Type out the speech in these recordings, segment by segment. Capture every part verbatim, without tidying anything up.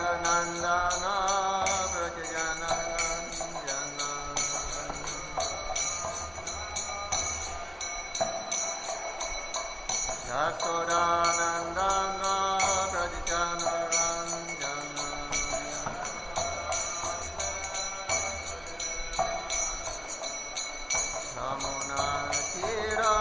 Nandana Vrajajana Nandana Yasoda Nandana Vrajajana Nandana Yamuna Tira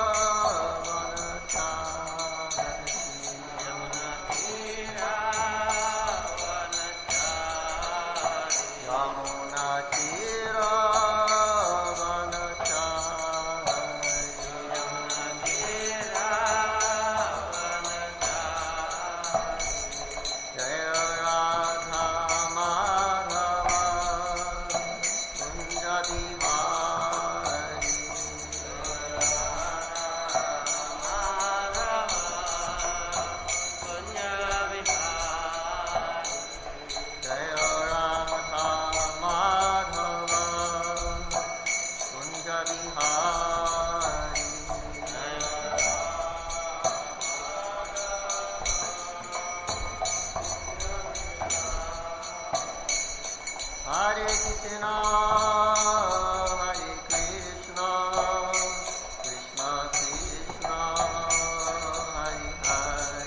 Hare Krishna, Hare Krishna, Krishna Krishna, Hare Hare,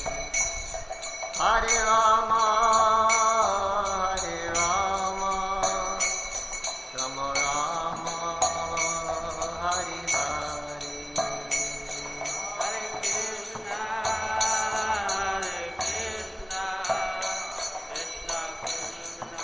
Hare Rama, Hare Rama, Rama Rama, Hare Hare, Hare Krishna, Hare Krishna, Krishna Krishna.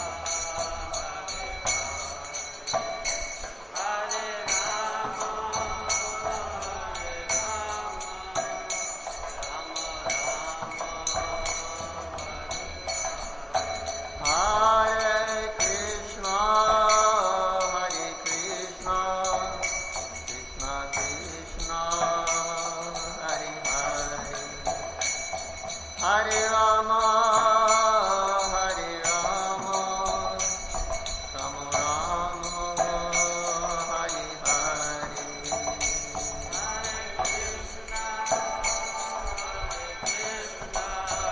Hare Rama, Hare Rama, Rama Rama, Hare Hare, Hare Krishna, Hare Krishna,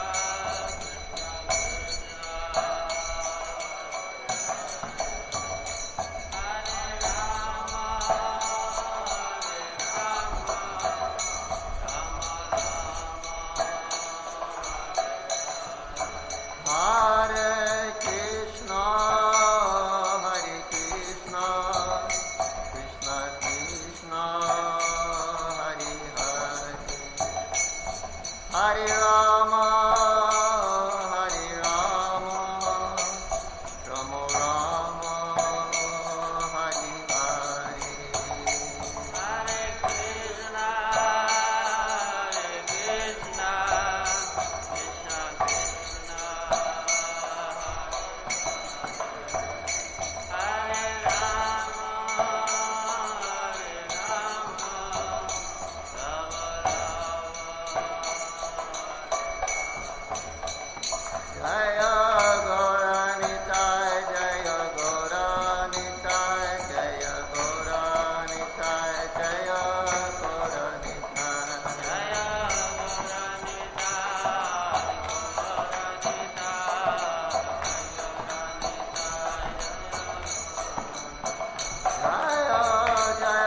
Hare Rama, Hare Krishna, Hare Krishna, Krishna Krishna, Hare Hare, Hare Rama, Hare Rama, Rama Rama, Hare Hare, Hare Krishna, Hare Krishna, Krishna Krishna. Jaya Gauranitai, Jaya Gauranitai, Jaya Gauranitai, Jaya Gauranitai, Jaya Jaya Jaya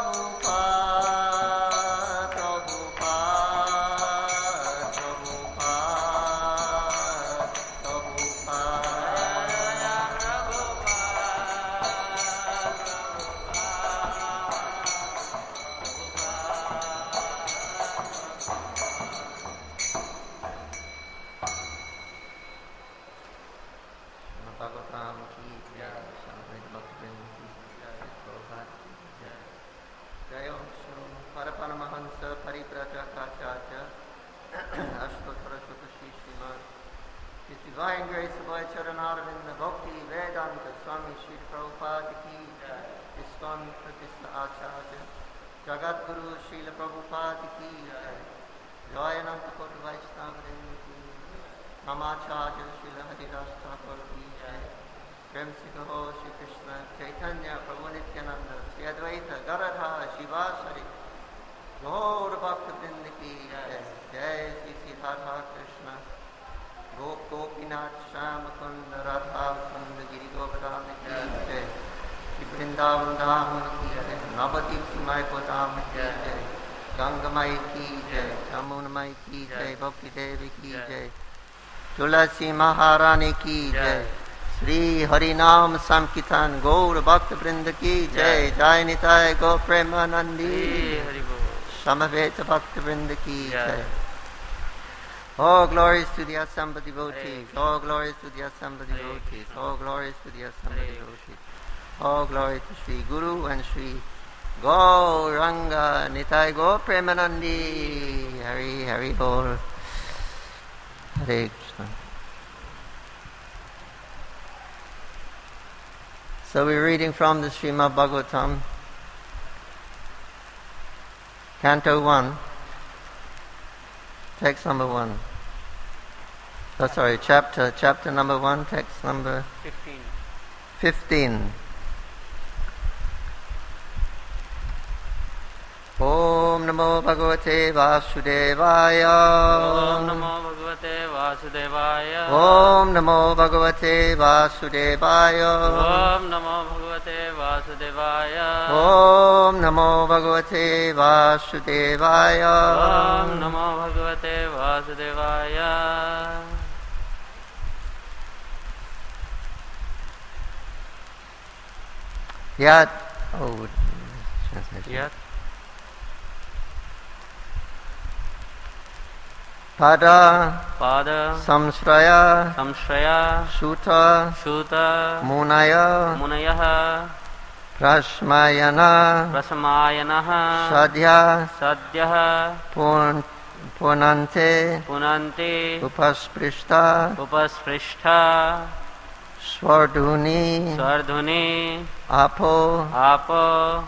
Prabhupada, Prabhupada, Prabhupada. Bhagavatam ki jai, Samved Bhaktivinoda ki jai, Prabhupada ki jai. Jai Om Shri Paraparamahansa Parivrajakachacha Ashtottara Shri Srimad His Divine Grace of Lord Charanaravinda Bhakti Vedanta Swami Sri Prabhupada ki jai. Iskon Pratistha Acharya Jagat Guru Srila Prabhupada ki jai. Jai Ananta Kota Vaishnava Vrinda ki Namacharya Srila Haridas Thakur ki jai. Prem Sikho Shri Krishna Chaitanya Prabhu Nityananda Shri Advaita Garadha Shivasari Gaur Bhakta Vrinda ki jai. Jai Shri Sri Radha Krishna Gop Gopinath Sham Kunda Radha Kunda Giri Govardhan Ki Jai, Vrindavan Dham Ki Jai, Navadip Simai Kodam Ki Jai, Ganga Mai Ki Jai, Jamuna Mai Ki Jai, Bhakti Devi Ki Jai, Tulasi Maharani Ki Jai, Sri Harinam Samkitan Gaur Bhakta Vrinda Ki Jai, Jai Nitai Go Premanandi, Samaveta Bhakta Vrinda Ki Jai. All glories to the assembled devotees, all glories to the assembled devotees, all glories to the assembled devotees. All glory to Sri Guru and Sri Gauranga Nitai Go Premanandi. Hari Hari Bol. Hare Krishna. So we're reading from the Srimad Bhagavatam, Canto one, text number one. Oh, sorry, chapter, chapter number one, text number fifteen. fifteen. Om Namo Bhagavate Vasudevaya. Om Namo Bhagavate Vasudevaya. Om Namo Bhagavate Vasudevaya. Om Namo Bhagavate Vasudevaya. Om Namo Bhagavate Vasudevaya. Om Namo Bhagavate Vasudevaya. Yat. Oh, translation. Yat. Pada. Pada. Samshraya. Samshraya. Shuta. Shuta. Munaya. Munayaha. Prashmayana. Prasamayanaha. Sadhya. Sadhyaha. Pun, Punante. Punanti. Upasprishta. Upasprishta. Swardhuni. Swardhuni. Apo. Apo.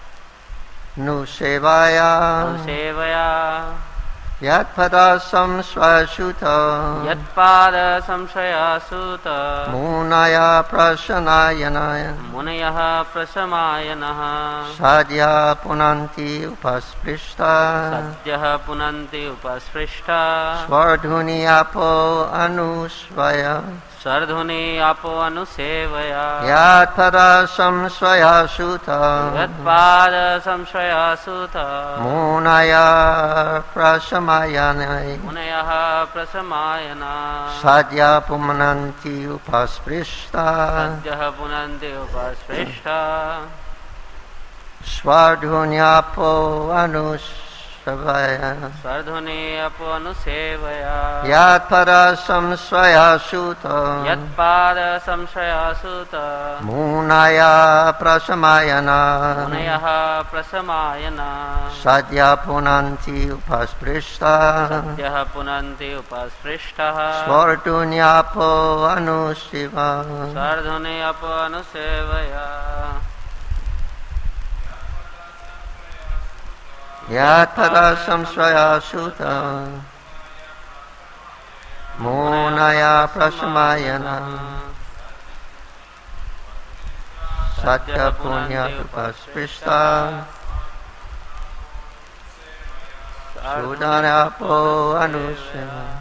Nusevaya. Nusevaya. Yat padasam swashuta. Yatpada samshaya suta. Munaya prashanayana. Munayaha prasamayanaha. Sadhya punanti upasprishta. Sadhyaha punanti upasprishta. Swardhuni apo anusvaya. Sardhuni apo anusevaya. Yat padasam swayashuta. Yatpada samshaya suta. Munaya prashamayana. Munayaha prasamayana. Sadhya punanti upasprishta. Sadhyaha punanti upasprishta. Swardhuni apo anusvaya. Sardhuni apo anusevaya. Yat padasam swayashuta. Yatpada samshaya suta. Munaya prasamayana. Munayaha prasamayana. Sadhya punanti upasprishta. Sadhyaha punanti upasprishtaha. Swardhunyapo anusiva. Sardhuni apo anusevaya. Yat padasam swayashuta. Munaya prasamayana. Satya punya upasprishta. Sudhanapo anusiva.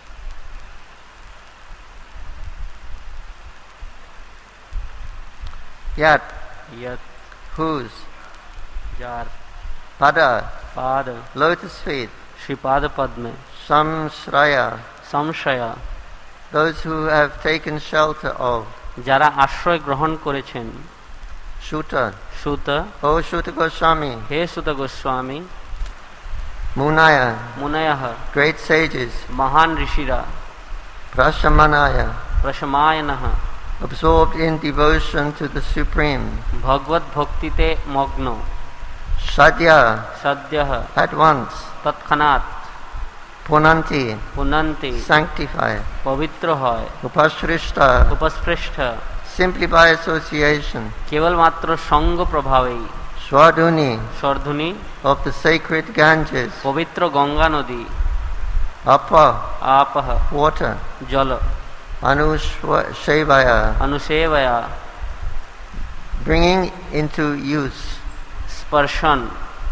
Yat. Yat. Whose. Jar. Pada. Pada. Lotus feet. Sripada Padme. Samshraya. Samshaya. Those who have taken shelter of. যারা আশ্রয় গ্রহণ করেছেন। Shuta. সুত। O Shuta Goswami. হে সুত Goswami. Munaya. মুনায়াহ। Great sages. মহান ঋষিরা। Prashamanaya. প্রশমায়নঃ। Absorbed in devotion to the Supreme. ভগবত ভক্তিতে মগ্ন। Sadhya. সদ্যঃ। At once. তৎক্ষণাৎ। Punanti. পুনন্তি। Sanctify. পবিত্র হয়। Upasprishta. উপস্পৃষ্ট। Simply by association. কেবলমাত্র সঙ্গ প্রভাবেই। Swardhuni. সর্ধুনি। Of the sacred Ganges. পবিত্র গঙ্গা নদী। Apa. আপহ। Water. জল। Anushevaya. অনুসেবয়া। Bringing into use. স্পর্শন।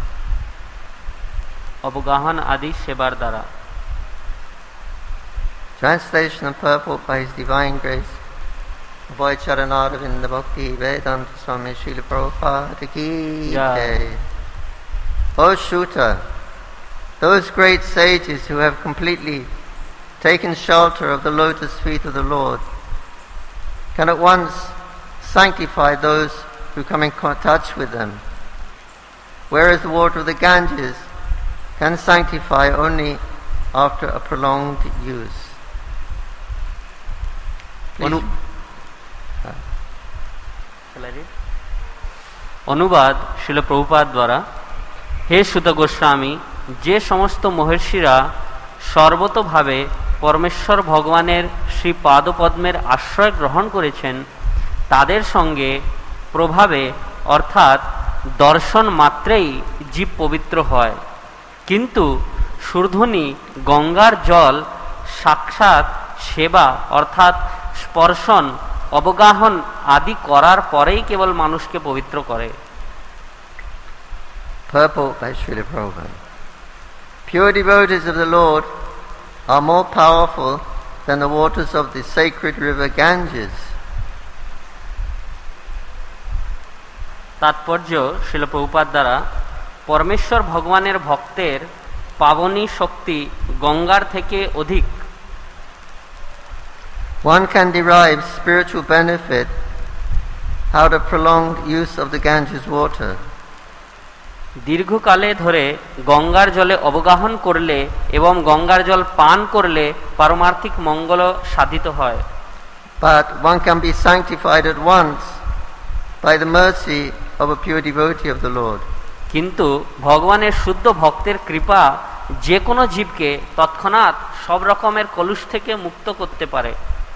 অবগাহন আদি সেবার দ্বারা। Translation and purport by His Divine Grace, Boy Charanaravinda Bhakti Vedanta Swami Srila Prabhupada Ki Jai. O Shuta, those great sages who have completely taken shelter of the lotus feet of the Lord can at once sanctify those who come in touch with them, whereas the water of the Ganges can sanctify only after a prolonged use. অনু অনুবাদ শিল প্রভুপাদ দ্বারা। হে সুত গোস্বামী, যে সমস্ত মহর্ষিরা সর্বতোভাবে পরমেশ্বর ভগবানের শ্রী পাদপদ্মের আশ্রয় গ্রহণ করেছেন, তাদের সঙ্গে প্রভাবে অর্থাৎ দর্শন মাত্রেই জীব পবিত্র হয়। কিন্তু সুরধুনী গঙ্গার জল সাক্ষাৎ সেবা অর্থাৎ স্পর্শন অবগাহন আদি করার পরেই কেবল মানুষকে পবিত্র করে। Purport by Srila Prabhupada. Pure devotees of the Lord are more powerful than the waters of the sacred river Ganges. তাৎপর্য শিল প্রভুপাদ দ্বারা, পরমেশ্বর ভগবানের ভক্তের পাবনী শক্তি গঙ্গার থেকে অধিক। One can derive spiritual benefit out of prolonged use of the Ganges water. দীর্ঘকালে ধরে গঙ্গার জলে অবগাহন করলে এবং গঙ্গার জল পান করলে পারমার্থিক মঙ্গল সাধিত হয়। But one can be sanctified at once by the mercy of a pure devotee of the Lord. কিন্তু ভগবানের শুদ্ধ ভক্তের কৃপা যে কোনো জীবকে তৎক্ষণাৎ সব রকমের কলুষ থেকে মুক্ত করতে পারে।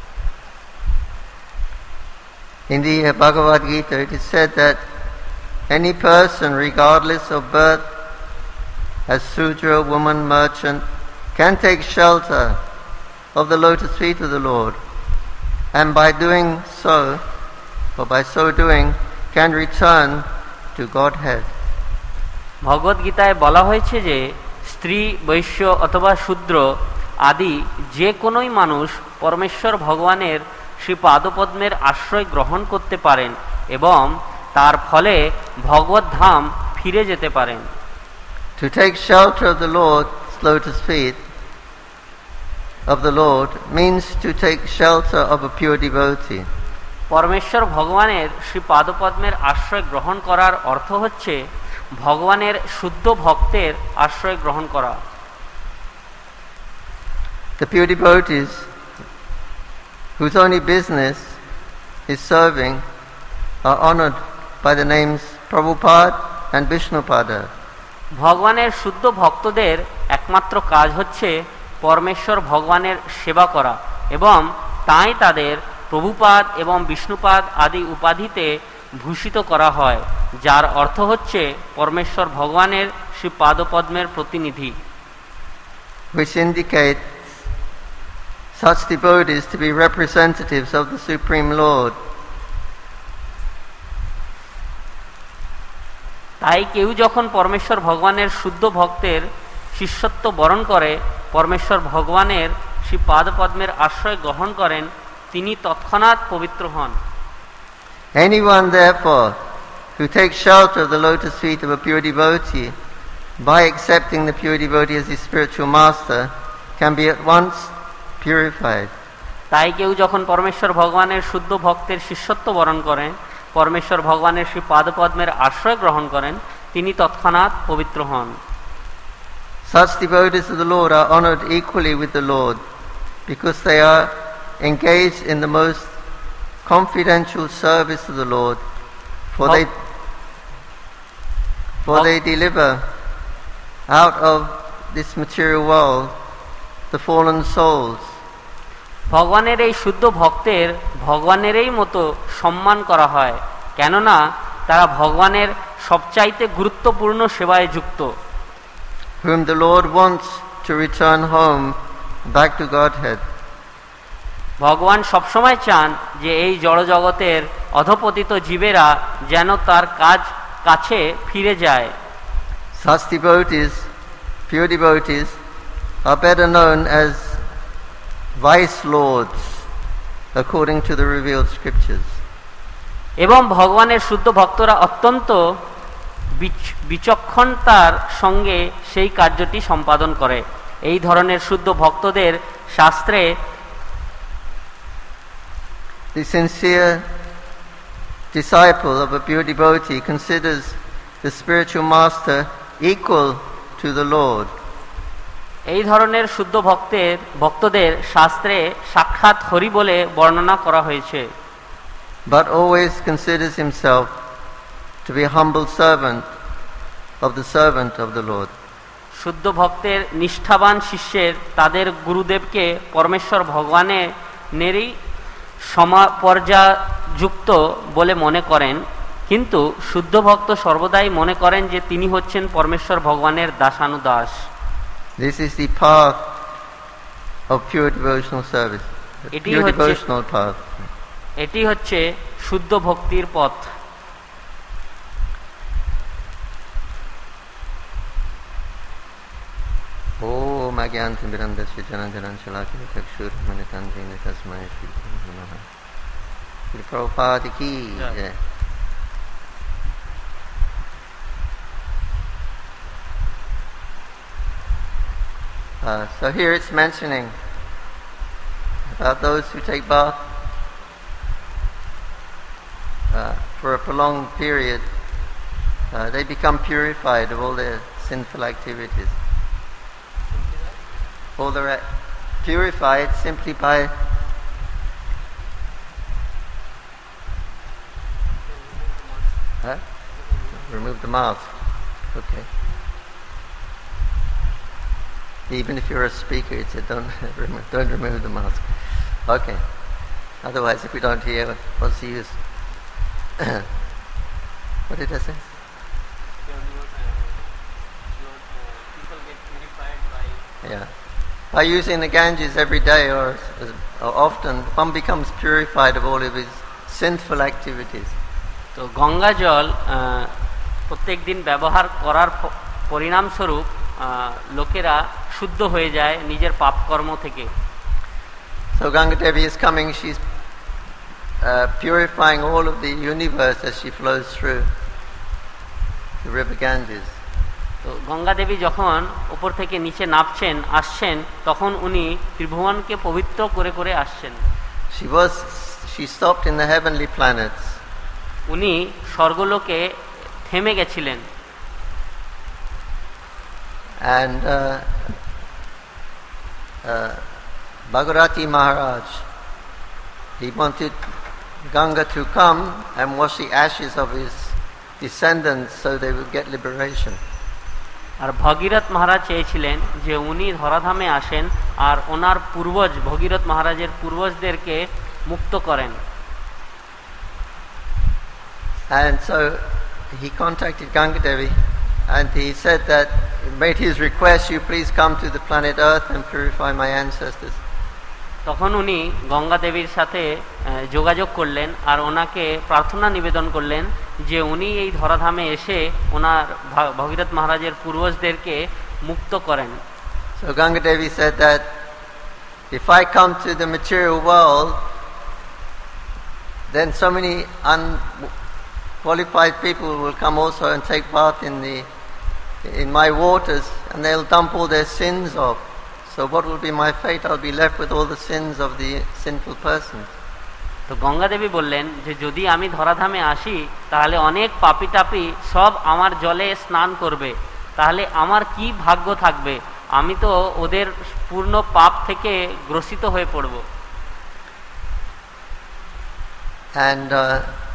In the Bhagavad Gita it is said that any person, regardless of birth, as Sudra, woman, merchant, can take shelter of the lotus feet of the Lord, and by doing so, or by so doing, can return to Godhead. ভগবদ গীতায় বলা হয়েছে যে স্ত্রী, বৈশ্য অথবা শূদ্র আদি যে কোনোই মানুষ পরমেশ্বর ভগবানের শ্রী পাদপদ্মের আশ্রয় গ্রহণ করতে পারেন এবং তার ফলে ভগবত ধাম ফিরে যেতে পারেন। To take shelter of the Lord's lotus feet of the Lord means to take shelter of a pure devotee. পরমেশ্বর ভগবানের শ্রী পাদপদ্মের আশ্রয় গ্রহণ করার অর্থ হচ্ছে ভগবানের শুদ্ধ ভক্তের আশ্রয় গ্রহণ করা। The pure devotees whose only business is serving are honored by the names Prabhupada and Vishnupada. ভগবানের শুদ্ধ ভক্তদের একমাত্র কাজ হচ্ছে পরমেশ্বর ভগবানের সেবা করা এবং তাই তাদের প্রভুপাদ এবং বিষ্ণুপাদ আদি উপাধিতে ভূষিত করা হয়, যার অর্থ হচ্ছে পরমেশ্বর ভগবানের শ্রী পাদপদ্মের প্রতিনিধি। Which indicates such devotees to be representatives of the Supreme Lord. তাই কেউ যখন পরমেশ্বর ভগবানের শুদ্ধ ভক্তের শিষ্যত্ব বরণ করে, পরমেশ্বর ভগবানের শ্রী পাদপদ্মের আশ্রয় গ্রহণ করেন, তিনি তৎক্ষণাৎ পবিত্র হন। Anyone therefore who takes shelter of the lotus feet of a pure devotee by accepting the pure devotee as his spiritual master can be at once purified. তাই কেউ যখন পরমেশ্বর ভগবানের শুদ্ধ ভক্তের শিষ্যত্ব বরণ করেন, পরমেশ্বর ভগবানের শ্রী পাদপদ্মের আশ্রয় গ্রহণ করেন, তিনি তৎক্ষণাৎ পবিত্র হন। Such devotees of the Lord are honored equally with the Lord because they are engaged in the most confidential service of the Lord, for they for they deliver out of this material world the fallen souls. ভগবানের এই শুদ্ধ ভক্তের ভগবানেরই মতো সম্মান করা হয়, কেননা তারা ভগবানের সবচাইতে গুরুত্বপূর্ণ সেবায় যুক্ত। Whom the Lord wants to return home back to Godhead. ভগবান সবসময় চান যে এই জড়জগতের অধপতিত জীবেরা যেন তার কাজ কাছে ফিরে যায়। Such devotees, pure devotees, are better known as vice lords according to the revealed scriptures. এবং ভগবানের শুদ্ধ ভক্তরা অত্যন্ত বিচক্ষণতার সঙ্গে সেই কার্যটি সম্পাদন করে। এই ধরনের শুদ্ধ ভক্তদের শাস্ত্রে the sincere disciple of a pure devotee considers the spiritual master equal to the Lord. এই ধরনের শুদ্ধ ভক্তের ভক্তদের শাস্ত্রে সাক্ষাৎ হরি বলে বর্ণনা করা হয়েছে। But always considers himself to be a humble servant of the servant of the Lord. শুদ্ধ ভক্তের নিষ্ঠাবান শিষ্যের তাদের গুরুদেবকে পরমেশ্বর ভগবানের নেরই সমপর্যাযুক্ত বলে মনে করেন, কিন্তু শুদ্ধ ভক্ত সর্বদাই মনে করেন যে তিনি হচ্ছেন পরমেশ্বর ভগবানের দাসানুদাস। This is the path of pure devotional service. Pure devotional path. এটি হচ্ছে শুদ্ধ ভক্তির পথ। Om Agyantam Virandasya Jananjanan Shalakya Takshur Manitanjina Tasmaya Shri Namaha. Shri Prabhupada ki jai. Uh, so here it's mentioning about those who take bath uh, for a prolonged period. Uh, they become purified of all their sinful activities. All they're purified simply by huh? Remove the mask. Okay. Even if you're a speaker, it said don't remove, don't remove the mask. Okay. Otherwise, if we don't hear, what's the use? What did I say? Yeah. By using the Ganges every day or, or often, one becomes purified of all of his sinful activities. তো গঙ্গা জল প্রত্যেক দিন ব্যবহার করার পরিণাম স্বরূপ লোকেরা শুদ্ধ হয়ে যায় নিজের পাপ কর্ম থেকে। So Ganga Devi is coming, she's uh, purifying all of the universe as she flows through the river Ganges. তো গঙ্গা দেবী যখন উপর থেকে নিচে নামছেন আসছেন তখন উনি ত্রিভুবনকে পবিত্র করে করে আসছেন। She was she stopped in the heavenly planets. উনি স্বর্গলোকে থেমে গেছিলেন। And uh, uh, Bhagirati Maharaj, he wanted Ganga to come and wash the ashes of his descendants so they would get liberation. আর ভগীরথ মহারাজ চেয়েছিলেন যে উনি ধরাধামে আসেন আর ওনার পূর্বজ ভগীরথ মহারাজের পূর্বজদেরকে মুক্ত করেন। And so he contacted Ganga Devi and he said that, made his request, you please come to the planet Earth and purify my ancestors. তখন উনি গঙ্গা দেবীর সাথে যোগাযোগ করলেন আর ওনাকে প্রার্থনা নিবেদন করলেন যে উনি এই ধরাধামে এসে ওনার ভগীরথ মহারাজের পূর্বজদেরকে মুক্ত করেন। So Ganga Devi said that if I come to the material world, then so many unqualified people will come also and take part in the in my waters, and they'll dump all their sins off. So what will be my fate? I'll be left with all the sins of the sinful persons. তো গঙ্গা দেবী বললেন যে যদি আমি ধরাধামে আসি তাহলে অনেক পাপী টাপি সব আমার জলে স্নান করবে, তাহলে আমার কি ভাগ্য থাকবে? আমি তো ওদের পূর্ণ পাপ থেকে গ্রসিত হয়ে পড়ব। And uh,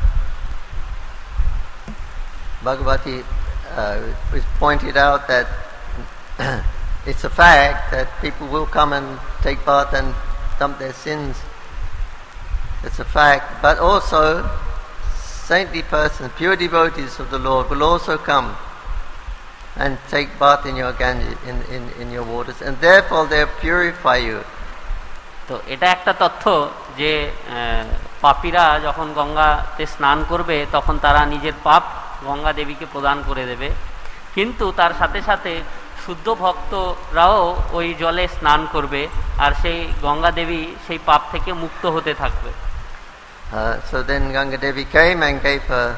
Bhagavati uh, pointed out that it's a fact that people will come and take bath and dump their sins. It's a fact. But also, saintly persons, pure devotees of the Lord will also come and take bath in your Ganges, in, in, in your waters, and therefore they'll purify you. তো এটা একটা তথ্য যে পাপীরা যখন গঙ্গাতে স্নান করবে তখন তারা নিজের পাপ গঙ্গা দেবীকে প্রদান করে দেবে, কিন্তু তার সাথে সাথে শুদ্ধ ভক্তরাও ওই জলে স্নান করবে আর সেই গঙ্গা দেবী সেই পাপ থেকে মুক্ত হতে থাকবে। Uh, so then Ganga Devi came and gave her,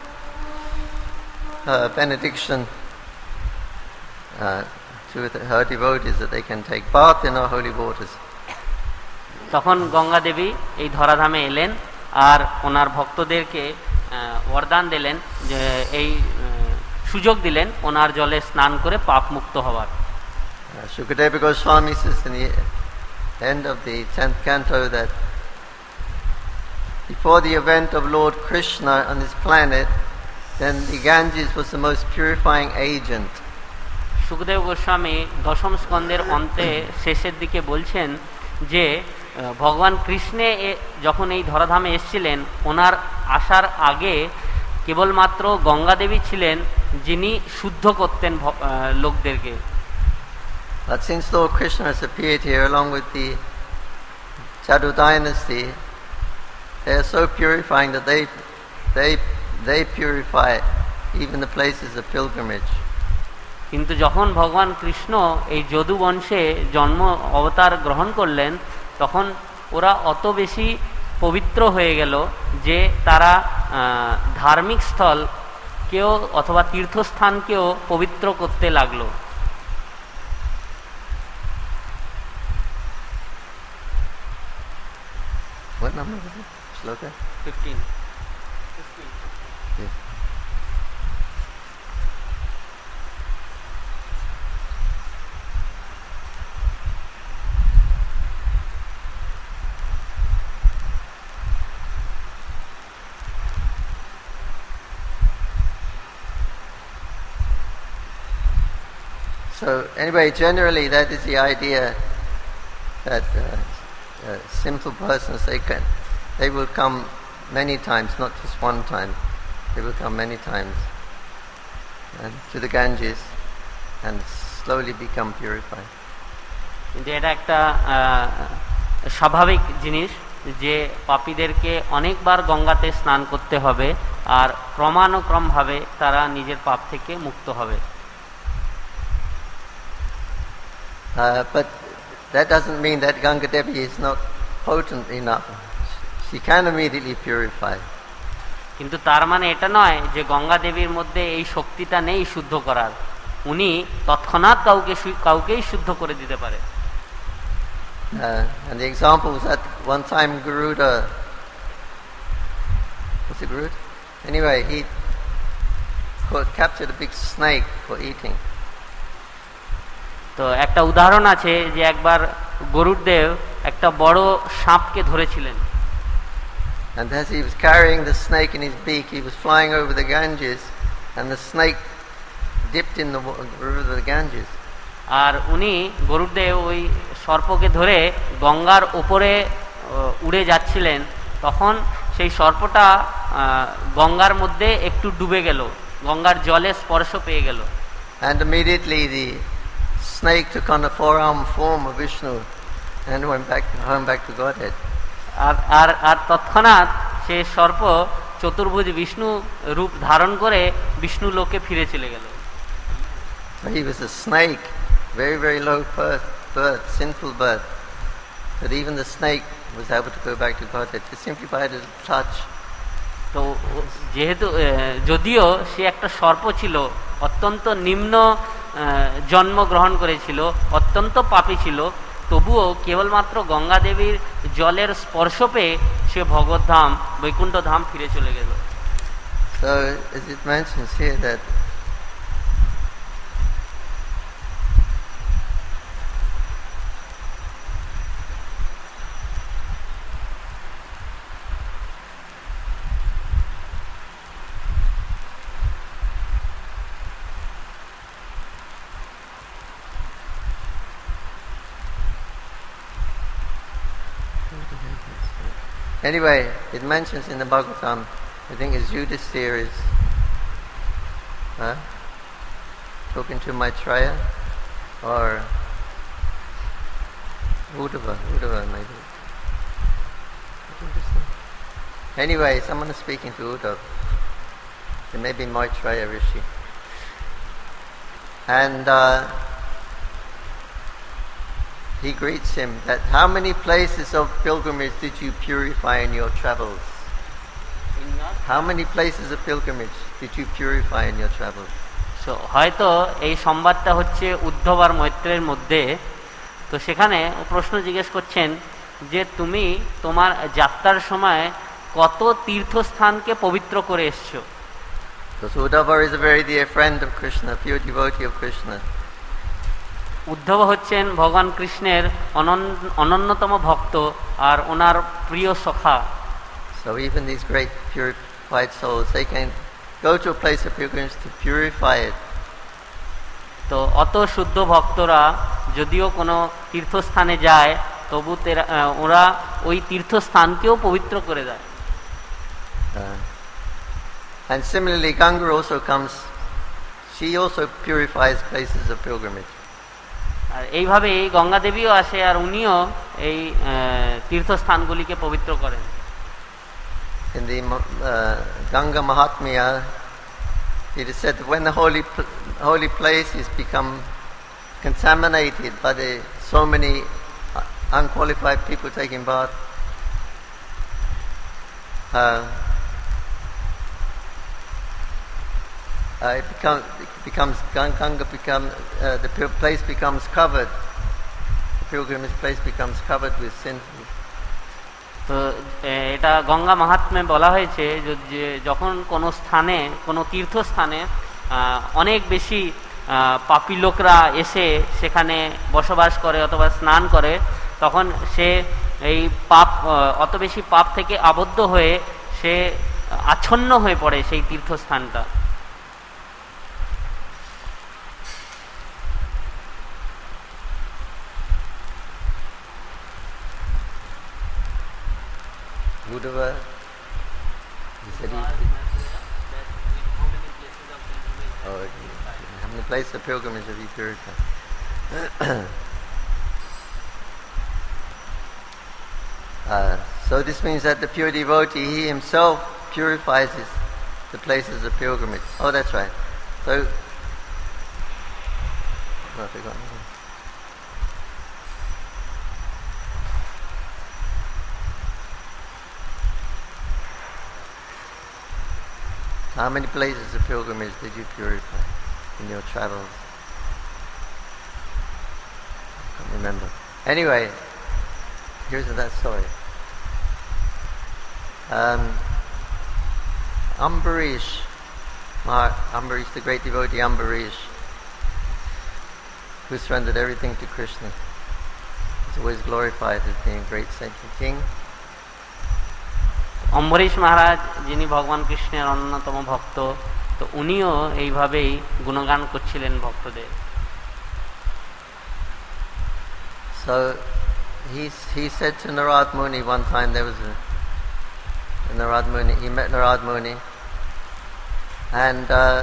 her benediction uh, to the, her devotees that they can take bath in our holy waters. তখন গঙ্গা দেবী এই ধরাধামে এলেন আর ওনার ভক্তদেরকে বরদান দিলেন যে এই সুযোগ দিলেন ওনার জলে স্নান করে পাপ মুক্ত হওয়ার। Shukadeva Goswami says in the end of the tenth canto that before the event of Lord Krishna on this planet, then the Ganges was the most purifying agent. Sukhdev Goswami দশম স্কন্ধের অন্তে শেষের দিকে বলছেন যে ভগবান কৃষ্ণে যখন এই ধরাধামে এসেছিলেন ওনার আসার আগে কেবলমাত্র গঙ্গা দেবী ছিলেন যিনি শুদ্ধ করতেন লোকদেরকে। But since Lord Krishna has appeared here along with the Jadu dynasty, they are so purifying that they they they purify even the places of pilgrimage. কিন্তু যখন ভগবান কৃষ্ণ এই যদু বংশে জন্ম অবতার গ্রহণ করলেন তখন ওরা অত বেশি পবিত্র হয়ে গেল যে তারা ধার্মিক স্থলকেও অথবা তীর্থস্থানকেও পবিত্র করতে লাগলো। What number is it? Shloka? fifteen. Yeah. So anyway, generally that is the idea that uh, uh, simple persons, they can, they will come many times, not just one time. They will come many times and to the Ganges and slowly become purified. কিন্তু এটা একটা স্বাভাবিক জিনিস যে পাপীদেরকে অনেকবার গঙ্গাতে স্নান করতে হবে আর ক্রমানুক্রমভাবে তারা নিজের পাপ থেকে মুক্ত হবে। Uh, but that doesn't mean that Ganga Devi is not potent enough. She can immediately purify. কিন্তু তার মানে এটা নয় যে গঙ্গা দেবীর মধ্যে এই শক্তিটা নেই শুদ্ধ করার, উনি তৎক্ষণাৎ কাউকে কাউকেই শুদ্ধ করে দিতে পারে। Uh, and the example was that one time Garuda, was it Garuda? Anyway, he caught, captured a big snake for eating. তো একটা উদাহরণ আছে যে একবার গরুড়দেব একটা বড় সাপকে ধরেছিলেন। And as he was carrying the snake in his beak, he was flying over the Ganges, and the snake dipped in the river of the Ganges. আর উনি গরুড়দেব ওই সর্পকে ধরে গঙ্গার উপরে উড়ে যাচ্ছিলেন, তখন সেই সর্পটা গঙ্গার মধ্যে একটু ডুবে গেল, গঙ্গার জলে স্পর্শ পেয়ে গেল। And immediately the snake took on the four-arm form of Vishnu and went back home back to Godhead. আর আর আর তৎক্ষণাৎ সে সর্প চতুর্ভুজ বিষ্ণু রূপ ধারণ করে বিষ্ণু লোকে ফিরে চলে গেল। He was a snake, very very low birth, birth, sinful birth, but even the snake was able to go back to Godhead just simply by a touch. তো যেহেতু যদিও সে একটা সর্প ছিল, অত্যন্ত নিম্ন জন্ম গ্রহণ করেছিল, অত্যন্ত পাপী ছিল, তবুও কেবলমাত্র গঙ্গা দেবীর জলের স্পর্শ পেয়ে সে ভগবত ধাম বৈকুণ্ঠ ধাম ফিরে চলে গেল। So as it mentions here that Anyway, it mentions in the Bhagavatam, I think it's Yudhisthira is huh, talking to Maitreya or Uddhava, Uddhava maybe. Anyway, someone is speaking to Uddhava. It may be Maitreya Rishi. And uh, he greets him that how many places of pilgrimage did you purify in your travels? How many places of pilgrimage did you purify in your travels? So হয়তো এই সংবাদটা হচ্ছে উদ্ধব আর মৈত্রেয়ের মধ্যে, তো সেখানে প্রশ্ন জিজ্ঞেস করছেন যে তুমি তোমার যাত্রার সময় কত তীর্থস্থানকে পবিত্র করে এসছো। Because Uddhava is a very dear friend of Krishna, pure devotee of Krishna. Uddhav হচ্ছেন ভগবান কৃষ্ণের অনন্যতম ভক্ত আর ওনার প্রিয় সখা। So even these great purified souls, they can go to a place of pilgrimage to purify it. তো অত শুদ্ধ ভক্তরা যদিও কোনো তীর্থস্থানে যায় তবু ওরা ওই তীর্থস্থানকেও পবিত্র করে দেয়। Uh, and similarly, Ganga also comes. She also purifies places of pilgrimage. আর এইভাবে গঙ্গা দেবীও আসে আর উনিও এই তীর্থস্থানগুলিকে পবিত্র করেন। In the uh, Ganga Mahatmya, it is said that when the holy holy place is become contaminated by the so many unqualified people taking bath, uh, uh, it becomes it becomes Ganga become uh, the place becomes covered. The pilgrimage place becomes covered with sin. তো এটা গঙ্গা মাহাত্ম্যে বলা হয়েছে যে যখন কোনো স্থানে কোনো তীর্থস্থানে অনেক বেশি পাপী লোকরা এসে সেখানে বসবাস করে অথবা স্নান করে, তখন সে এই পাপ অত বেশি পাপ থেকে আবদ্ধ হয়ে সে আচ্ছন্ন হয়ে পড়ে সেই তীর্থস্থানটা। Uddhava, he said he, oh, how many places of pilgrimage have you purified? uh, so this means that the pure devotee, he himself purifies his, the places of pilgrimage. Oh, that's right. So, oh, I forgot. How many places of pilgrimage did you purify in your travels? I can't remember. Anyway, here's that story. Um, Ambarish, Ambarish, the great devotee Ambarish, who surrendered everything to Krishna, is always glorified as being a great saint and king. Ambarish মহারাজ যিনি ভগবান কৃষ্ণের অন্যতম ভক্ত, তো উনিও এইভাবেই গুণগান করছিলেন ভক্তদের। So he he said to Narad Muni one time, there was a, a Narad Muni, he met Narad Muni, and uh,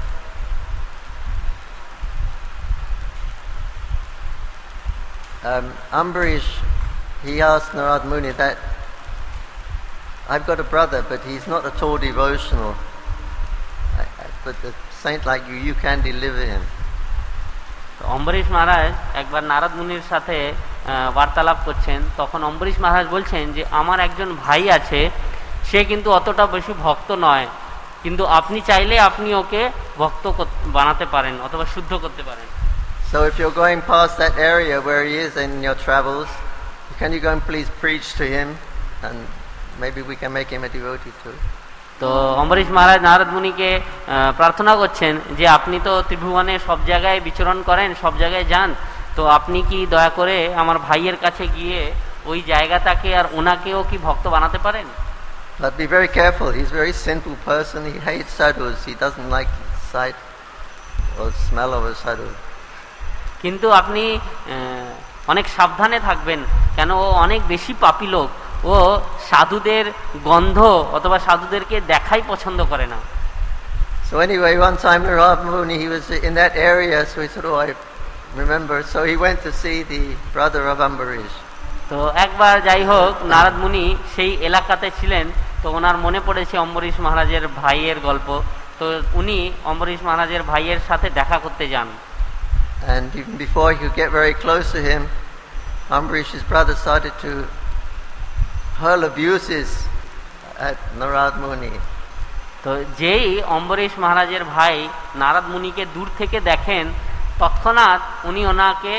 um, Ambarish, he asked Narad Muni that, I've got a brother, but he's not at all devotional. I, I, but a saint like you, you can deliver him. Ambarish মহারাজ একবার নারদ মুনির সাথে বার্তালাপ করছেন, তখন অম্বরীশ মহারাজ বলছেন যে আমার একজন ভাই আছে, সে কিন্তু অতটা বেশি ভক্ত নয়, কিন্তু আপনি চাইলে আপনি ওকে ভক্ত বানাতে পারেন অথবা শুদ্ধ করতে পারেন। So if you're going past that area where he is in your travels, can you go and please preach to him, and maybe we can make him a devotee too. তো অম্বরীশ মহারাজ নারদ মুনিকে প্রার্থনা করছেন যে আপনি তো ত্রিভুবনে সব জায়গায় বিচরণ করেন, সব জায়গায় যান, তো আপনি কি দয়া করে আমার ভাইয়ের কাছে গিয়ে ওই জায়গাটাকে আর ওনাকেও কি ভক্ত বানাতে পারেন? But be very careful, he's a very sinful person, he hates sadhus, he doesn't like the sight or smell of a sadhu. কিন্তু আপনি অনেক সাবধানে থাকবেন, কেন ও অনেক বেশি পাপী লোক, ও সাধুদের গন্ধ অথবা সাধুদেরকে দেখাই পছন্দ করে না। So anyway, one time Narad Muni, he was in that area, so he said, oh, I remember. So he went to see the brother of Ambarish. তো একবার যাই হোক নারদ মুনি সেই এলাকাতে ছিলেন, তো ওনার মনে পড়েছে অম্বরীশ মহারাজের ভাইয়ের গল্প, তো উনি অম্বরীশ মহারাজের ভাইয়ের সাথে দেখা করতে যান। And even before he could get very close to him, Ambarish's brother started to hurl abuses at Narad Muni. তো যেই অম্বরীশ মহারাজের ভাই নারদ মুনিকে দূর থেকে দেখেন, তৎক্ষণাৎ উনি ওনাকে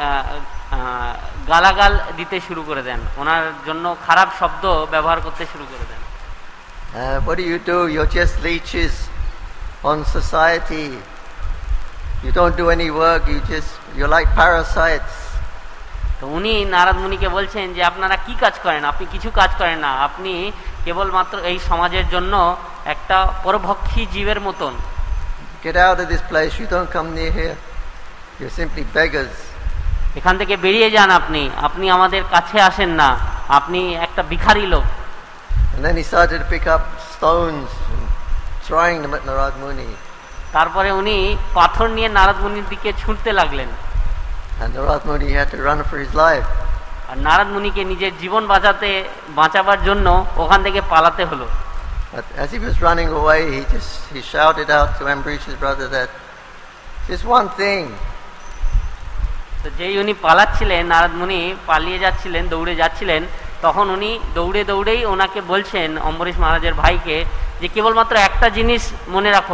গালাগাল দিতে শুরু করে দেন, ওনার জন্য খারাপ শব্দ ব্যবহার করতে শুরু করে দেন। Uh, what do you do? You're just leeches on society. You don't do any work. You just you're like parasites. তো উনি নারদ মুনিকে বলছেন যে আপনারা কি কাজ করেন? আপনি কিছু কাজ করেন না, আপনি কেবলমাত্র এই সমাজের জন্য একটা পরভক্ষী জীবের মতন। Get out of this place. You don't come near here. You're simply beggars. এখান থেকে বেরিয়ে যান আপনি, আপনি আমাদের কাছে আসেন না, আপনি একটা ভিখারি লোক। And then he started to pick up stones and throwing them at Narad Muni. তারপরে উনি পাথর নিয়ে নারদ মুনির দিকে ছুঁড়তে লাগলেন। And Narad Muni had to run for his life. আর নারদ মুনিকে নিজের জীবন বাঁচাতে বাঁচাবার জন্য ওখান থেকে পালাতে হলো। But as he was running away, he just he shouted out to Ambarish's brother that just one thing. তো যেই উনি পালাচ্ছিলেন, নারদ মুনি পালিয়ে যাচ্ছিলেন, দৌড়ে যাচ্ছিলেন, তখন উনি দৌড়ে দৌড়েই ওনাকে বলছেন অম্বরীশ মহারাজের ভাইকে যে কেবলমাত্র একটা জিনিস মনে রাখো।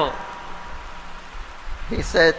He said,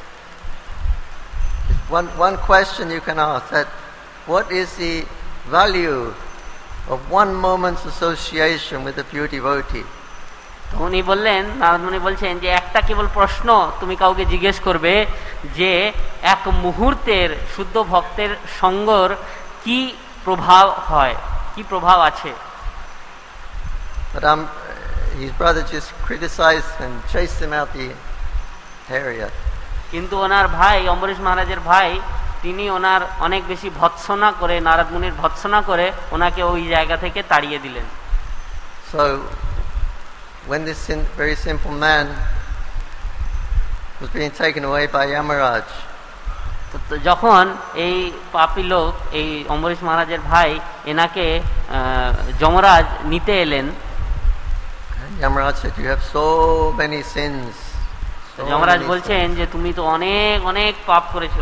one one question you can ask, that what is the value of one moment's association with a pure devotee? তো উনি বললেন, নারদ মুনি বলছেন যে একটা কেবল প্রশ্ন তুমি কাউকে জিজ্ঞেস করবে যে এক মুহূর্তের শুদ্ধ ভক্তের সঙ্গর কি প্রভাব হয়, কি প্রভাব আছে। But um, his brother just criticized and chased him out the area. কিন্তু ওনার ভাই অম্বরীশ মহারাজের ভাই তিনি ওনার অনেক বেশি ভৎসনা করে, নারদ মুনির ভৎসনা করে ওনাকে ওই জায়গা থেকে তাড়িয়ে দিলেন। So when this sin- very simple man was being taken away by Yamaraj, তো যখন এই পাপী লোক এই অম্বরীশ মহারাজের ভাই এনাকে যমরাজ নিতে এলেন, Yamaraj said, "You have so many sins." So Yamraj many বলছেন sins. যে তুমি তো অনেক অনেক পাপ করেছো,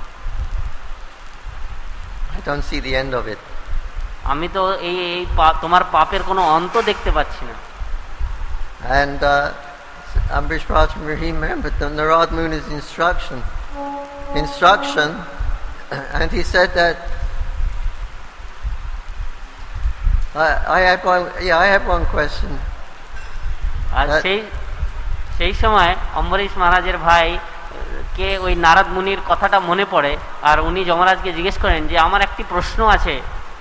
I don't see the end of it. আমি তো এই এই পা- তোমার পাপের কোনো অন্ত দেখতে পাচ্ছি না। And uh, Ambrish Maharaj remembered the Narad Muni's instruction, instruction, and he said that I, I have one. Yeah, I have one question. R That- সেই সেই সময় অম্বরীশ মহারাজের ভাই কে ওই নারদ মুনির কথাটা মনে পড়ে, আর উনি যমরাজকে জিজ্ঞেস করেন যে আমার একটি প্রশ্ন আছে।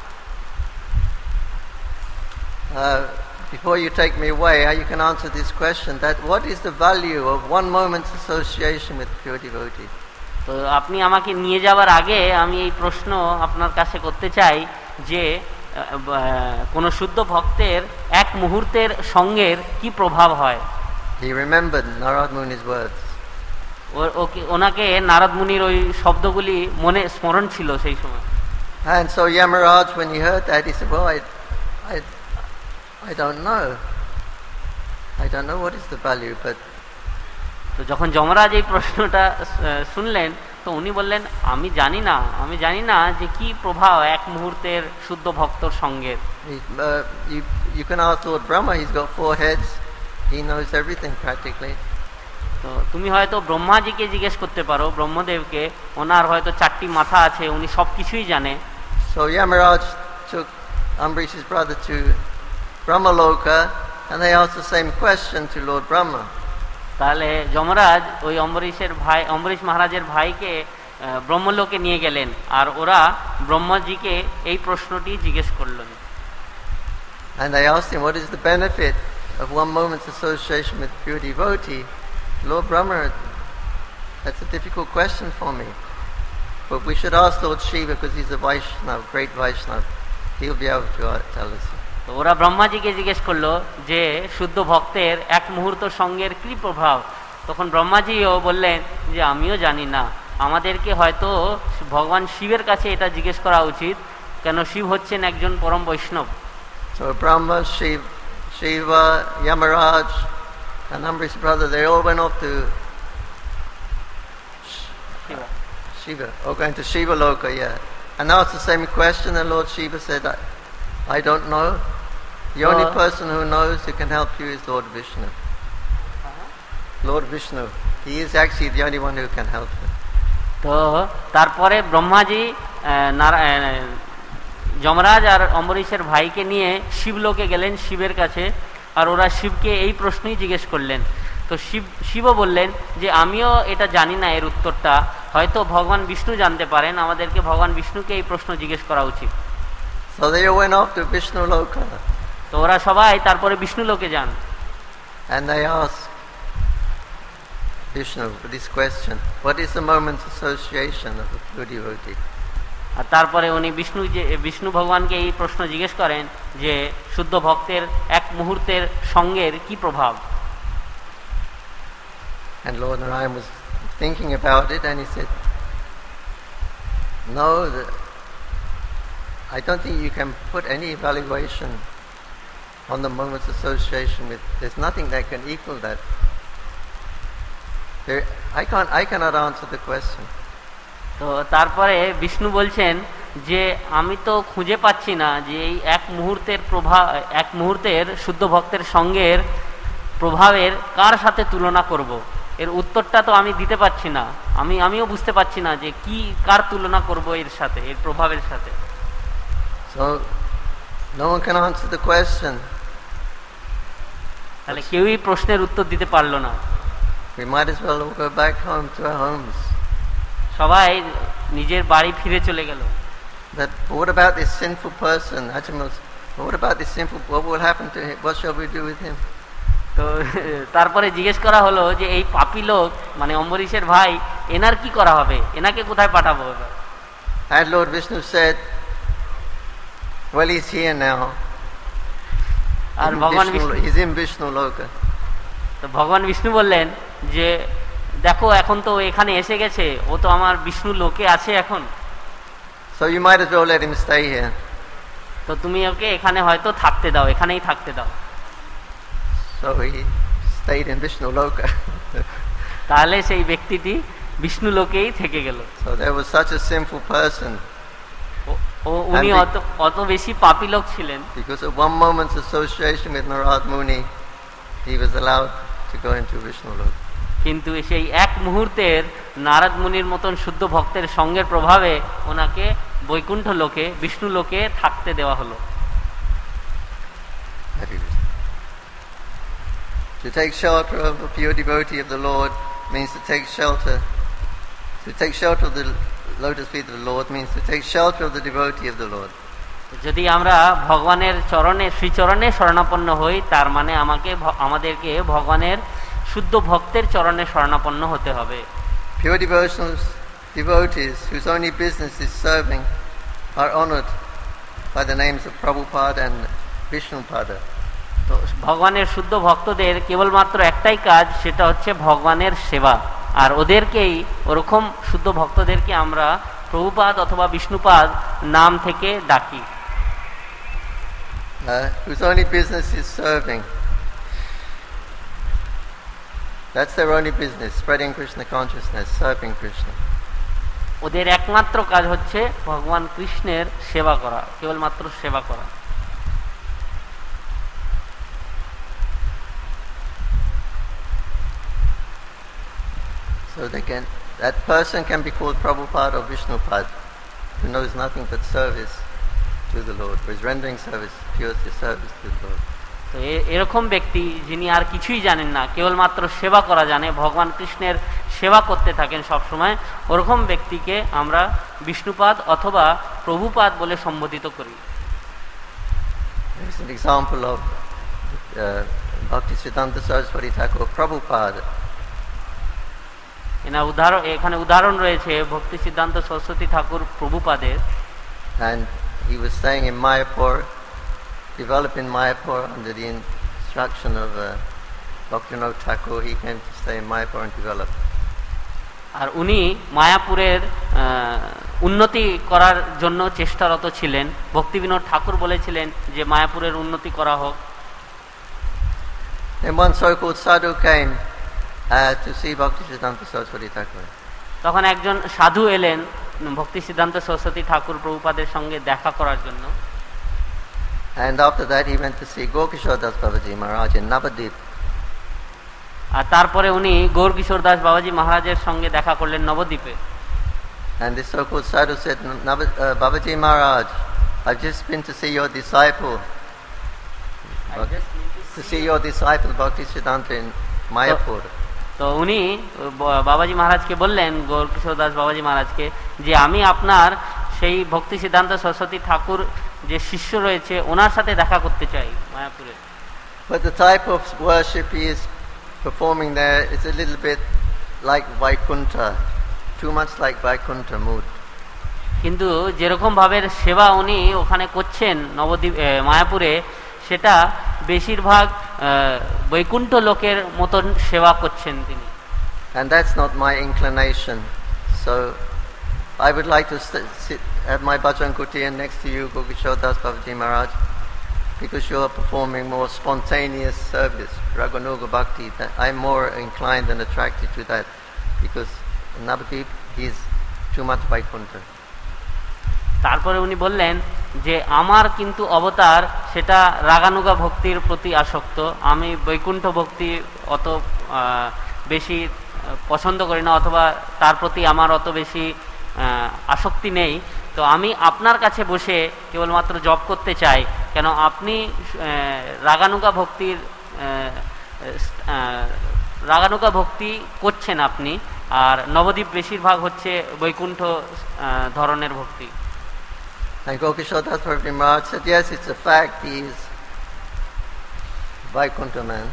Uh, before you take me away, how you can answer this question: that what is the value of one moment's association with pure devotee? তো আপনি আমাকে নিয়ে যাওয়ার আগে আমি এই প্রশ্ন আপনার কাছে করতে চাই যে কোন শুদ্ধ ভক্তের এক মুহূর্তের সঙ্গের কি প্রভাব হয়। He remembered Narad Muni's words. ওকে ওনাকে নারদ মুনির ওই শব্দগুলি মনে স্মরণ ছিল সেই সময়। And so Yamaraj, when he heard that, he said, "Well, I, I, I don't know. I don't know what is the value, but." তো যখন যমরাজ এই প্রশ্নটা শুনলেন তো উনি বললেন, আমি জানি না, আমি জানি না যে কি প্রভাব এক মুহূর্তের শুদ্ধ ভক্তর সঙ্গের। He, uh, you, you can ask Lord Brahma. He's got four heads. He knows everything practically. তো তুমি হয়তো ব্রহ্মাজিকে জিজ্ঞেস করতে পারো, ব্রহ্মদেবকে, ওনার হয়তো চারটি মাথা আছে, উনি সব কিছুই জানে। So Yamaraj took Ambrish's brother to Brahmaloka, and they asked the same question to Lord Brahma. তাহলে যমরাজ ওই অম্বরীশের ভাই অম্বরীশ মহারাজের ভাইকে ব্রহ্মলোকে নিয়ে গেলেন, আর ওরা ব্রহ্মাজিকে এই প্রশ্নটি জিজ্ঞেস করলেন। And they asked him, what is the benefit of one moment's association with pure devotee? Lord Brahma, that's a difficult question for me. But we should ask Lord Shiva, because he's a Vaishnava, great Vaishnava. He'll be able to tell us. তো ওরা ব্রহ্মাজিকে জিজ্ঞেস করলো যে শুদ্ধ ভক্তের এক মুহূর্ত সঙ্গের কি প্রভাব। তখন ব্রহ্মাজিও বললেন যে আমিও জানি না, আমাদেরকে হয়তো ভগবান শিবের কাছে এটা জিজ্ঞেস করা উচিত, কেন শিব হচ্ছেন একজন পরম বৈষ্ণব। So Brahma, Shiva, Shiva, Yamaraj, and Ambrish's brother, they all went off to Shiva. Shiva, oh, going to Shiva Loka, yeah. and asked the same question, and Lord Shiva said, I, I don't know. The only Uh, person who knows who can help you is Lord Vishnu. Lord Vishnu. He is actually the only one who can help you. তো তারপরে ব্রহ্মাজি আহ, নারা- আহ, যমরাজ আর অম্বরীশের ভাইকে নিয়ে শিবলোকে গেলেন শিবের কাছে, আর ওরা শিবকে এই প্রশ্নই জিজ্ঞেস করলেন। তো শিব শিবও বললেন যে আমিও এটা জানি না এর উত্তরটা, হয়তো ভগবান বিষ্ণু জানতে পারেন, আমাদেরকে ভগবান বিষ্ণুকে এই প্রশ্ন জিজ্ঞেস করা উচিত। So they all went off to Vishnu Loka, তো ওরা সবাই তারপরে বিষ্ণু লোকে যান, and they asked Vishnu this question: what is the moment's association of a pure devotee? আর তারপরে উনি বিষ্ণু যে বিষ্ণু ভগবানকে এই প্রশ্ন জিজ্ঞেস করেন যে শুদ্ধ ভক্তের এক মুহূর্তের সঙ্গের কি প্রভাব। And Lord Narayan was thinking about it, and he said, no, the, I don't think you can put any evaluation on the moment's association with, there's nothing that can equal that. There, I can't, I cannot answer the question. তো তারপরে বিষ্ণু বলছেন যে আমি তো খুঁজে পাচ্ছি না যে এই এক মুহূর্তের প্রভাব, এক মুহূর্তের শুদ্ধ ভক্তের সঙ্গের প্রভাবের কার সাথে তুলনা করব, এর উত্তরটা তো আমি দিতে পারছি না, আমি আমিও বুঝতে পারছি না যে কি কার তুলনা করব এর সাথে, এর প্রভাবের সাথে। So, no one can answer the question. তাহলে কেউই প্রশ্নের উত্তর দিতে পারলো না। We might as well all go back home to our homes. সবাই নিজের বাড়ি ফিরে চলে গেল। But what about this sinful person? Ajamil, what about this sinful, what will happen to him? What shall we do with him? তো তারপরে জিজ্ঞেস করা হলো যে এই পাপী লোক মানে অম্বরীশের ভাই, এনার কি করা হবে, এনাকে কোথায় পাঠাবো এবার? And Lord Vishnu said, well, he's here now. R In ভগবান Vishnu, Vishnu he's in Vishnu Loka. তো ভগবান বিষ্ণু বললেন যে দেখো এখন তো এখানে এসে গেছে, ও তো আমার বিষ্ণু লোকে আছে এখন, So you might as well let him stay here. তো তুমি ওকে এখানে হয়তো থাকতে দাও, এখানেই থাকতে দাও। So he stayed in Vishnu Loka. তাহলে সেই ব্যক্তিটি বিষ্ণু লোকেই থেকে গেল। So there was such a sinful person. ও- ও উনি And অত অত বেশি পাপী লোক ছিলেন, Because of one moment's association with Narad Muni, he was allowed to go into Vishnu Loka. কিন্তু সেই এক মুহূর্তের নারদ মুনির মতন শুদ্ধ ভক্তের সঙ্গের প্রভাবে ওনাকে বৈকুণ্ঠ লোকে, বিষ্ণু লোকে থাকতে দেওয়া হলো। Hare Krishna. To take shelter of a pure devotee of the Lord means to take shelter. To take shelter of the lotus feet of the Lord means to take shelter of the devotee of the Lord. যদি আমরা ভগবানের চরণে, শ্রীচরণে শরণাপন্ন হই, তার মানে আমাকে ভ- আমাদেরকে ভগবানের শুদ্ধ ভক্তের চরণে শরণাপন্ন হতে হবে। Pure devotional devotees whose only business is serving are honored by the names of Prabhupada and Vishnupada. তো ভগবানের শুদ্ধ ভক্তদের কেবলমাত্র একটাই কাজ, সেটা হচ্ছে ভগবানের সেবা, আর ওদেরকেই, ওরকম শুদ্ধ ভক্তদেরকে আমরা প্রভুপাদ অথবা বিষ্ণুপাদ নাম থেকে ডাকি। Uh, whose only business is serving. That's their only business, spreading Krishna consciousness, serving Krishna. ওদের একমাত্র কাজ হচ্ছে ভগবান কৃষ্ণের সেবা করা, কেবলমাত্র সেবা করা। So they can, that person can be called Prabhupada or Vishnupad, who knows nothing but service to the Lord, who is rendering service, pure service to the Lord. তো এ- এরকম ব্যক্তি যিনি আর কিছুই জানেন না, কেবলমাত্র সেবা করা জানে, ভগবান কৃষ্ণের সেবা করতে থাকেন সব সময়, ওরকম ব্যক্তিকে আমরা বিষ্ণুপাদ অথবা প্রভুপাদ বলে সম্বোধিত করি। There's an example of uh, Bhaktisiddhanta Saraswati Thakur, Prabhupada. এনা উদাহরণ, এখানে উদাহরণ রয়েছে ভক্তি সিদ্ধান্ত সরস্বতী ঠাকুর প্রভুপাদের। And he was staying in Mayapur, developed in Mayapur under the instruction of uh, Doctor Vinod Thakur. He came to stay in Mayapur and develop. আর উনি মায়াপুরের আহ, উন্নতি করার জন্য চেষ্টারত ছিলেন। ভক্তি বিনোদ ঠাকুর বলেছিলেন যে মায়াপুরের উন্নতি করা হোক। Then one so-called sadhu came uh, to see Bhaktisiddhanta Saraswati Thakur. তখন একজন সাধু এলেন ভক্তি সিদ্ধান্ত সরস্বতী ঠাকুর প্রভুপাদের সঙ্গে দেখা করার জন্য। And after that he went to see Gaurkishore Das Babaji Maharaj in Navadvip. আর তারপরে উনি গৌর কিশোর দাস বাবাজি মহারাজের সঙ্গে দেখা করলেন নবদ্বীপে। And this so-called sadhu said, "Navad- uh, Babaji Maharaj, I've just been to see your disciple, to see your disciple Bhakti Siddhanta in Mayapur." তো উনি ব- বাবাজি মহারাজকে বললেন, গৌর কিশোর দাস বাবাজি মহারাজকে, যে আমি আপনার সেই ভক্তি সিদ্ধান্ত সরস্বতী ঠাকুর যে শিষ্য রয়েছে ওনার সাথে দেখা করতে চাই মায়াপুরে। But the type of worship he is performing there is a little bit like Vaikuntha, too much like Vaikuntha mood. কিন্তু যেরকম ভাবের সেবা উনি ওখানে করছেন নবদ্বীপ এ, মায়াপুরে, সেটা বেশিরভাগ আহ, বৈকুণ্ঠ লোকের মতন সেবা করছেন তিনি। And that's not my inclination. So I would like to st- sit, have my bhajan kutir next to you, Gokishore Das Babaji Maharaj, because you are performing more spontaneous service, Raganuga Bhakti. That I'm more inclined and attracted to that, because in Navadvip he's too much Vaikuntha. তারপরে উনি বললেন যে আমার কিন্তু অবতার সেটা রাগানুগা ভক্তির প্রতি আসক্ত, আমি বৈকুণ্ঠ ভক্তি অত আহ, বেশি আহ, পছন্দ করি না, অথবা তার প্রতি আমার অত বেশি আহ, আসক্তি নেই। তো আমি আপনার কাছে বসে কেবলমাত্র জপ করতে চাই, কেন আপনি আহ, রাগানুগা ভক্তির আহ, আহ, রাগানুগা ভক্তি করছেন আপনি, আর নবদ্বীপ বেশিরভাগ হচ্ছে বৈকুণ্ঠ আহ, ধরনের ভক্তি। And Gokishore Das Babaji Maharaj said, yes, it's a fact, he is Vaikuntha man.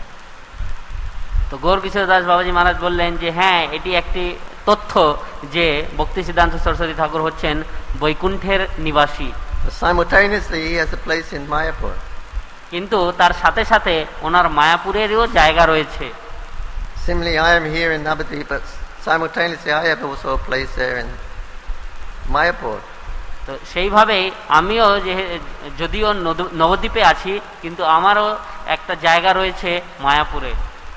তো গৌর কিশোর দাস বাবাজি মহারাজ বললেন যে হ্যাঁ, এটি একটি তথ্য যে ভক্তি সিদ্ধান্ত সরস্বতী ঠাকুর হচ্ছেন বৈকুণ্ঠের নিবাসী। But simultaneously he has a place in Mayapur. কিন্তু তার সাথে সাথে ওনার মায়াপুরেরও জায়গা রয়েছে। Similarly, I am here in Navadvip, but simultaneously I have also a place there in Mayapur. তো সেইভাবেই আমিও যে যদিও নদ- নবদ্বীপে আছি, কিন্তু আমারও একটা জায়গা রয়েছে মায়াপুরে।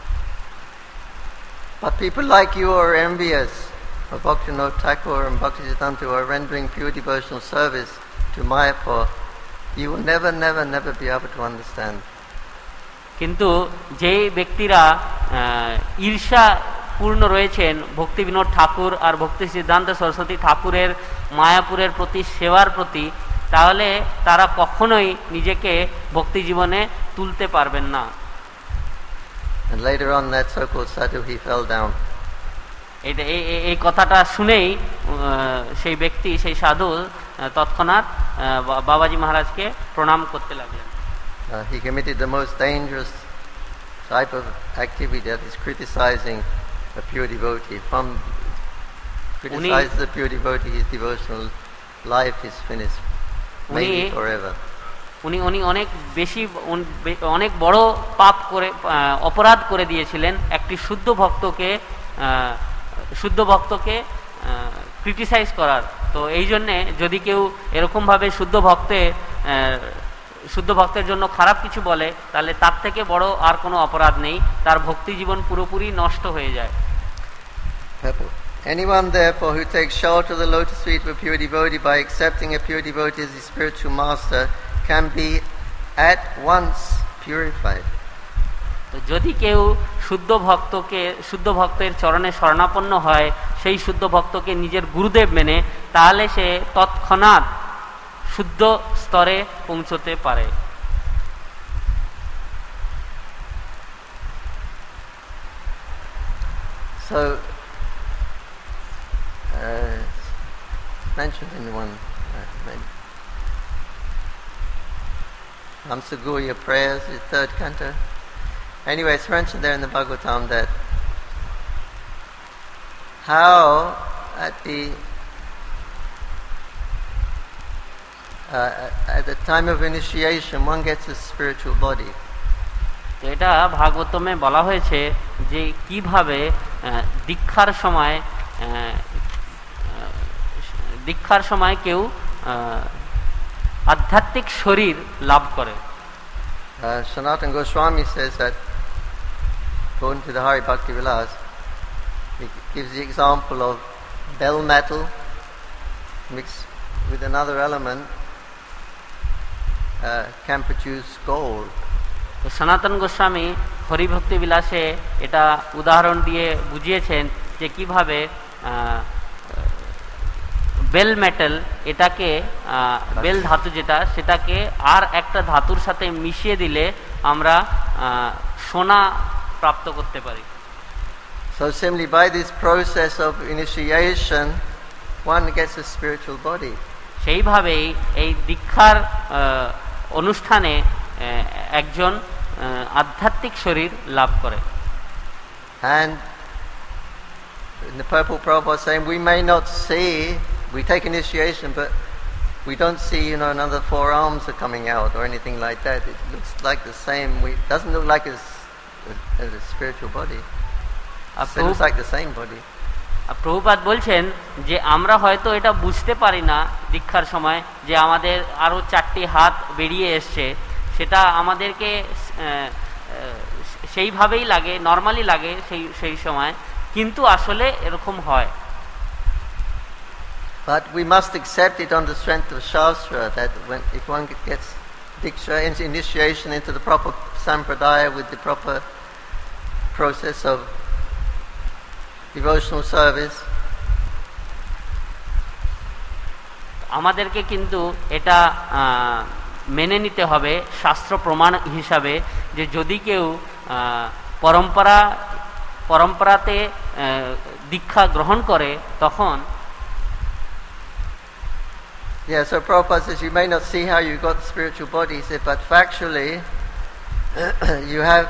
But people like you are envious of Bhaktivinoda Thakur and Bhaktisiddhanta who are rendering pure devotional service to Mayapur. You will never, never, never be able to understand. কিন্তু যেই ব্যক্তিরা আহ, ঈর্ষা পূর্ণ রয়েছেন ভক্তি বিনোদ ঠাকুর আর ভক্তি সিদ্ধান্ত সরস্বতী ঠাকুরের মায়াপুরের প্রতি সেবার প্রতি, তাহলে তারা কখনোই নিজেকে ভক্তি জীবনে তুলতে পারবেন না। And later on, that so-called sadhu, he fell down. এটা এই- এই- এই কথাটা শুনেই আহ, সেই ব্যক্তি, সেই সাধু আহ, তৎক্ষণাৎ আহ, বা- বাবাজি মহারাজকে প্রণাম করতে লাগলেন। Uh, he committed the most dangerous type of activity, that is criticizing a pure devotee. From criticizes the pure devotee, his devotional life is finished, maybe Uni- forever. উনি উনি অনেক বেশি উন- বে- অনেক বড় পাপ করে আহ, অপরাধ করে দিয়েছিলেন একটি শুদ্ধ ভক্তকে আহ, শুদ্ধ ভক্তকে ক্রিটিসাইজ করার। তো এই জন্যে যদি কেউ এরকমভাবে শুদ্ধ ভক্তে আহ, শুদ্ধ ভক্তের জন্য খারাপ কিছু বলে, তাহলে তার থেকে বড় আর কোনো অপরাধ নেই, তার ভক্তি জীবন পুরোপুরি নষ্ট হয়ে যায়। Anyone therefore who takes shelter of the lotus feet of a pure devotee by accepting a pure devotee as his spiritual master can be at once purified. তো যদি কেউ শুদ্ধ ভক্তকে শুদ্ধ ভক্তের চরণে শরণাপন্ন হয়, সেই শুদ্ধ ভক্তকে নিজের গুরুদেব মেনে, তাহলে সে তৎক্ষণাৎ শুদ্ধ স্তরে পৌঁছতে পারে। So, uh, mentioned in one, uh, maybe. Amsagurya prayers, the third canto. Anyway, it's mentioned there in the Bhagavatam that how at the uh, at the time of initiation one gets a spiritual body. তো এটা ভাগবতমে বলা হয়েছে যে কিভাবে আহ, দীক্ষার সময় আহ, দীক্ষার সময় কেউ আহ, আধ্যাত্মিক শরীর লাভ করে। Uh, Sanatana Goswami says that, according to the Hari Bhakti Vilas, he gives the example of bell metal mixed with another element uh, can produce gold. সনাতন গোস্বামী হরিভক্তি বিলাসে এটা উদাহরণ দিয়ে বুঝিয়েছেন যে কিভাবে বেল মেটাল এটাকে বেল ধাতু যেটা সেটাকে আর একটা ধাতুর সাথে মিশিয়ে দিলে আমরা সোনা প্রাপ্ত করতে পারি। So simply by this process of initiation one gets a spiritual body. সেইভাবেই এই দীক্ষার অনুষ্ঠানে একজন আধ্যাত্মিক শরীর লাভ করে। And in the purport Prabhupada saying we may not see, we take initiation but we don't see, you know, another four arms are coming out or anything like that. It looks like the same. We, it doesn't look like a, a, a spiritual body. It looks like the same body. Prabhupada বলছেন যে আমরা হয়তো এটা বুঝতে পারি না দীক্ষার সময় যে আমাদের আরো চারটি হাত বেরিয়ে এসছে, সেটা আমাদেরকে সেইভাবেই লাগে, নর্মালি লাগে সেই সেই সময়, কিন্তু আসলে এরকম হয়। But we must accept it on the strength of Shastra that when if one gets diksha, initiation into the proper sampradaya with the proper process of devotional service, আমাদেরকে কিন্তু এটা মেনে নিতে হবে শাস্ত্র প্রমাণ হিসাবে যে যদি কেউ পরম্পরা পরম্পরাতে দীক্ষা গ্রহণ করে তখন yeah, so Prabhupada says you may not see how you got the spiritual body, he said, but factually you have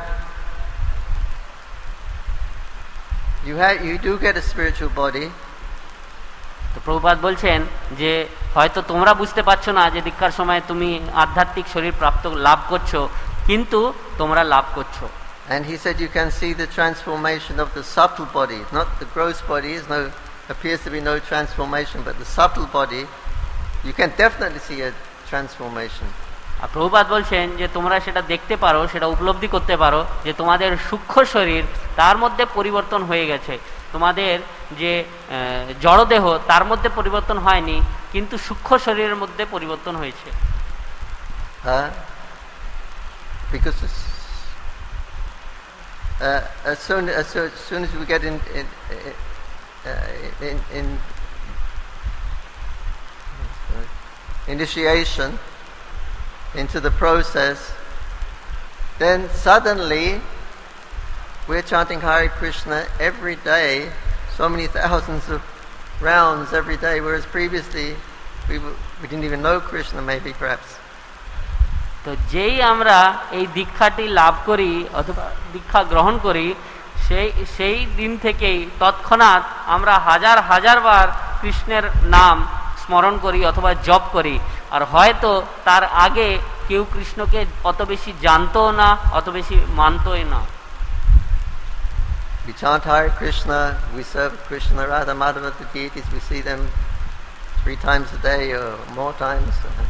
you have you do get a spiritual body. তো প্রভুপাদ বলছেন যে হয়তো তোমরা বুঝতে পারছো না যে দীক্ষার সময় তুমি আধ্যাত্মিক শরীর প্রাপ্ত লাভ করছো, কিন্তু তোমরা লাভ করছো। And he said you can see the transformation of the subtle body, not the gross body. Is no appears to be no transformation, but the subtle body you can definitely see a transformation. আর প্রভুপাদ বলছেন যে তোমরা সেটা দেখতে পারো, সেটা উপলব্ধি করতে পারো যে তোমাদের সূক্ষ্ম শরীর তার মধ্যে পরিবর্তন হয়ে গেছে। তোমাদের যে জড়দেহ তার মধ্যে পরিবর্তন হয়নি, কিন্তু সূক্ষ্ম শরীরের মধ্যে পরিবর্তন হয়েছে। Huh? Because uh, as soon as, as soon as we get in in uh, in, in initiation into the process, then suddenly we're chanting Hare Krishna every day, so many thousands of rounds every day, whereas previously we, we didn't even know Krishna, maybe perhaps. তো যেই আমরা এই দীক্ষাটি লাভ করি অথবা দীক্ষা গ্রহণ করি, সেই সেই দিন থেকেই তৎক্ষণাৎ আমরা হাজার হাজার বার কৃষ্ণের নাম স্মরণ করি অথবা জপ করি। আর হয়তো তার আগে কেউ কৃষ্ণকে অত বেশি জানতো না, অত বেশি মানতোই না। We chant Hare Krishna, we serve Krishna, Radha, Madhava, the deities, we see them three times a day or more times.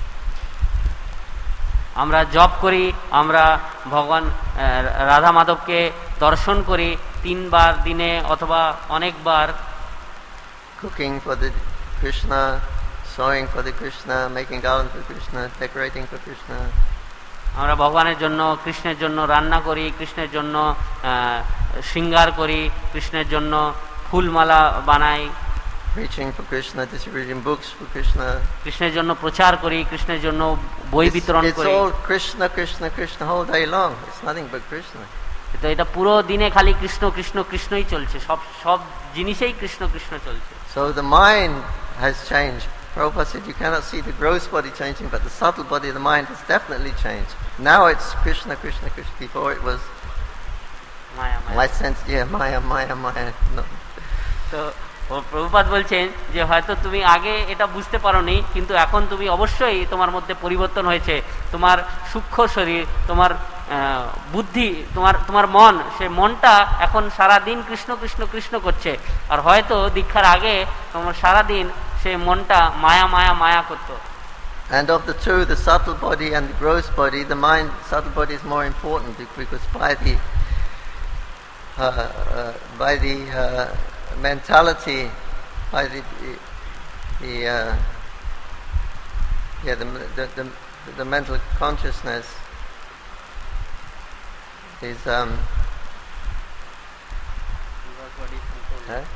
আমরা জপ করি, আমরা ভগবান রাধা মাধবকে দর্শন করি তিনবার দিনে অথবা অনেকবার। Cooking for the Krishna, sewing for the Krishna, making garlands for Krishna, decorating for Krishna. আমরা ভগবানের জন্য কৃষ্ণের জন্য রান্না করি, কৃষ্ণের জন্য শৃঙ্গার করি, কৃষ্ণের জন্য ফুলমালা বানাই। Preaching for Krishna, distributing books for Krishna. কৃষ্ণের জন্য প্রচার করি, কৃষ্ণের জন্য বই বিতরণ করি। It's all Krishna, Krishna, Krishna whole day long. It's nothing but Krishna. তো এটা পুরো দিনে খালি কৃষ্ণ কৃষ্ণ কৃষ্ণই চলছে, সব সব জিনিসেই কৃষ্ণ কৃষ্ণ চলছে। So the mind has changed. Prabhupada said you cannot see the gross body changing, but the subtle body of the mind has definitely changed. Now it's Krishna, Krishna, Krishna. Before it was Maya, Maya. My sense, yeah, Maya, Maya, Maya. No. তো প্রভুপাদ বলছেন যে হয়তো তুমি আগে এটা বুঝতে পারোনি, কিন্তু এখন তুমি অবশ্যই তোমার মধ্যে পরিবর্তন হয়েছে। তোমার সূক্ষ্ম শরীর, তোমার বুদ্ধি, তোমার তোমার মন, সে মনটা এখন সারাদিন কৃষ্ণ কৃষ্ণ কৃষ্ণ করছে। আর হয়তো দীক্ষার আগে তোমার সারাদিন সে মনটা মায়া মায়া মায়া করতো। And of the two, the subtle body and the gross body, the mind, subtle body is more important because by the uh, uh, by the uh, mentality, by the the uh, Yeah, the, the, the, the mental consciousness is um, huh?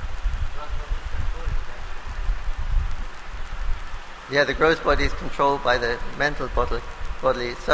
Yeah, the gross body is controlled by the mental body. body. So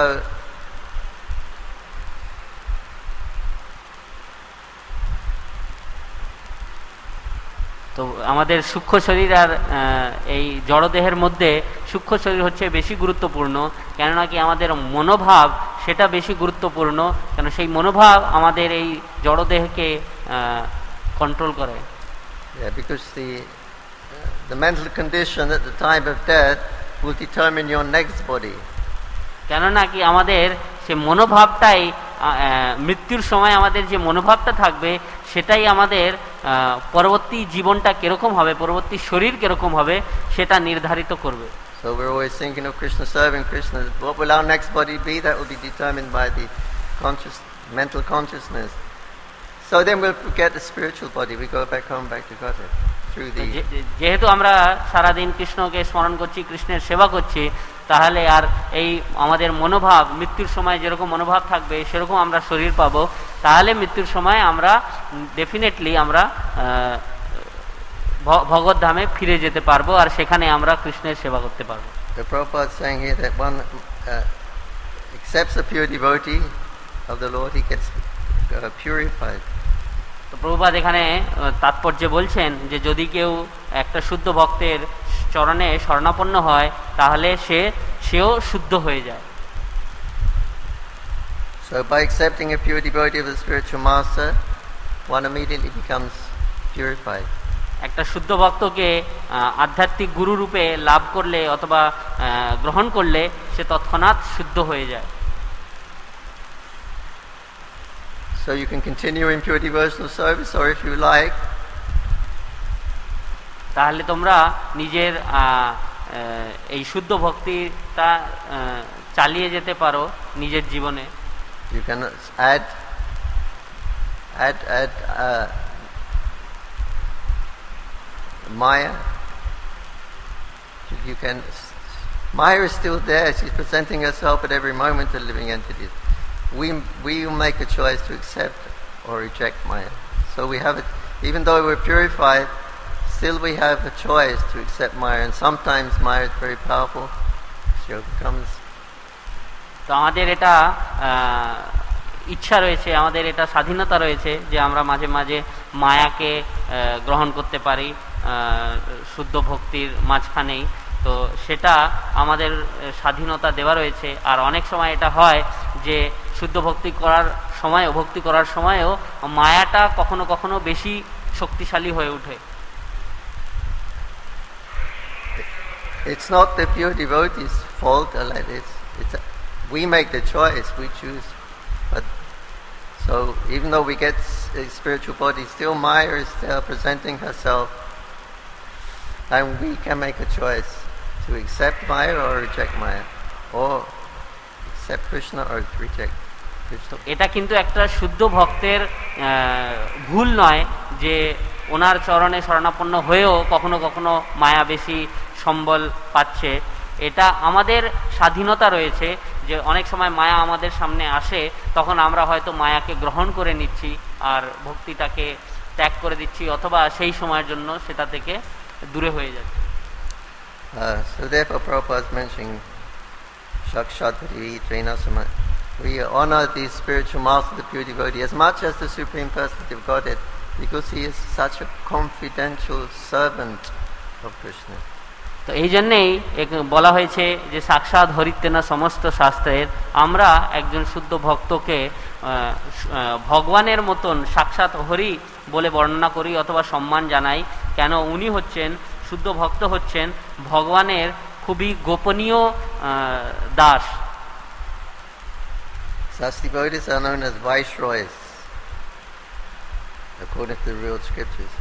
তো আমাদের সূক্ষ্ম শরীর আর এই জড়দেহের মধ্যে সূক্ষ্ম শরীর হচ্ছে বেশি গুরুত্বপূর্ণ, কেননা কি আমাদের মনোভাব সেটা বেশি গুরুত্বপূর্ণ, কেন সেই মনোভাব আমাদের এই জড়দেহকে কন্ট্রোল করে। Yeah, because the uh, the mental condition at the time of death will determine your next body. কেননা কি আমাদের সে মনোভাবটাই মৃত্যুর সময় আমাদের যে মনোভাবটা থাকবে সেটাই আমাদের পরবর্তী জীবনটা কিরকম হবে, পরবর্তী শরীর কিরকম হবে সেটা নির্ধারিত করবে। So we're always thinking of Krishna, serving Krishna. What will our next body be? That will be determined by the conscious mental consciousness. So then we'll get the spiritual body. We go back home, back to Godhead through the. যেহেতু আমরা সারাদিন কৃষ্ণকে স্মরণ করছি, কৃষ্ণের সেবা করছি, তাহলে আর এই আমাদের মনোভাব মৃত্যুর সময় যেরকম মনোভাব থাকবে সেরকম আমরা শরীর পাবো, তাহলে মৃত্যুর সময় আমরা ডেফিনেটলি আমরা ভগবত ধামে ফিরে যেতে পারবো আর সেখানে আমরা কৃষ্ণের সেবা করতে পারবো। The Prabhupada is saying here that one uh, accepts a pure devotee of the Lord, he gets uh, purified. তো প্রভুপাদ এখানে তাৎপর্য বলছেন যে যদি কেউ একটা শুদ্ধ ভক্তের চরণে শরণাপন্ন হয় তাহলে সে সেও শুদ্ধ হয়ে যায়। So by accepting a pure devotee of the spiritual master, one immediately becomes purified. একটা শুদ্ধ ভক্তকে আধ্যাত্মিক গুরু রূপে লাভ করলে অথবা গ্রহণ করলে সে তৎক্ষণাৎ শুদ্ধ হয়ে যায়। So you can continue in pure devotional service, or if you like, তাহলে তোমরা নিজের এই শুদ্ধ ভক্তিটা চালিয়ে যেতে পারো নিজের জীবনে। You can add, add, add uh, Maya. You can. Maya is still there. She's presenting herself at every moment to living entities. We we make a choice to accept or reject Maya. So we have it, even though we're purified. Still we have a choice to accept Maya, and sometimes Maya is very powerful. She overcomes. তো আমাদের এটা ইচ্ছা রয়েছে, আমাদের এটা স্বাধীনতা রয়েছে যে আমরা মাঝে মাঝে মায়াকে গ্রহণ করতে পারি শুদ্ধ ভক্তির মাঝখানেই। তো সেটা আমাদের স্বাধীনতা দেওয়া রয়েছে। আর অনেক সময় এটা হয় যে শুদ্ধ ভক্তি করার সময়, ভক্তি করার সময়ও মায়াটা কখনো কখনো বেশি শক্তিশালী হয়ে ওঠে। It's not the pure devotee's fault like this. It's a, we make the choice, we choose. But so even though we get a spiritual body, still Maya is still presenting herself, and we can make a choice to accept Maya or reject Maya, or accept Krishna or reject Krishna. এটা কিন্তু একটা শুদ্ধ ভক্তের ভুল নয় যে ওনার চরণে শরণাপন্ন হয়েও কখনো কখনো মায়া বেশি সম্বল পাচ্ছে। এটা আমাদের স্বাধীনতা রয়েছে যে অনেক সময় মায়া আমাদের সামনে আসে, তখন আমরা হয়তো মায়াকে গ্রহণ করে নিচ্ছি আর ভক্তিটাকে ত্যাগ করে দিচ্ছি, অথবা সেই সময়ের জন্য সেটা থেকে দূরে হয়ে যাচ্ছে। Uh, so therefore Prabhupada is mentioning Sakshat Trina. We honor the spiritual master, the pure devotee, as much as the Supreme Personality of Godhead, because he is such a confidential servant of Krishna. তো এই জন্যেই বলা হয়েছে যে সাক্ষাৎ হরিতেনা সমস্ত শাস্ত্রের, আমরা একজন শুদ্ধ ভক্তকে ভগবানের মতন সাক্ষাৎ হরি বলে বর্ণনা করি অথবা সম্মান জানাই। কেন? উনি হচ্ছেন শুদ্ধ ভক্ত, হচ্ছেন ভগবানের খুবই গোপনীয় Das. Such devotees are known as Vaisroys, according to the real scriptures.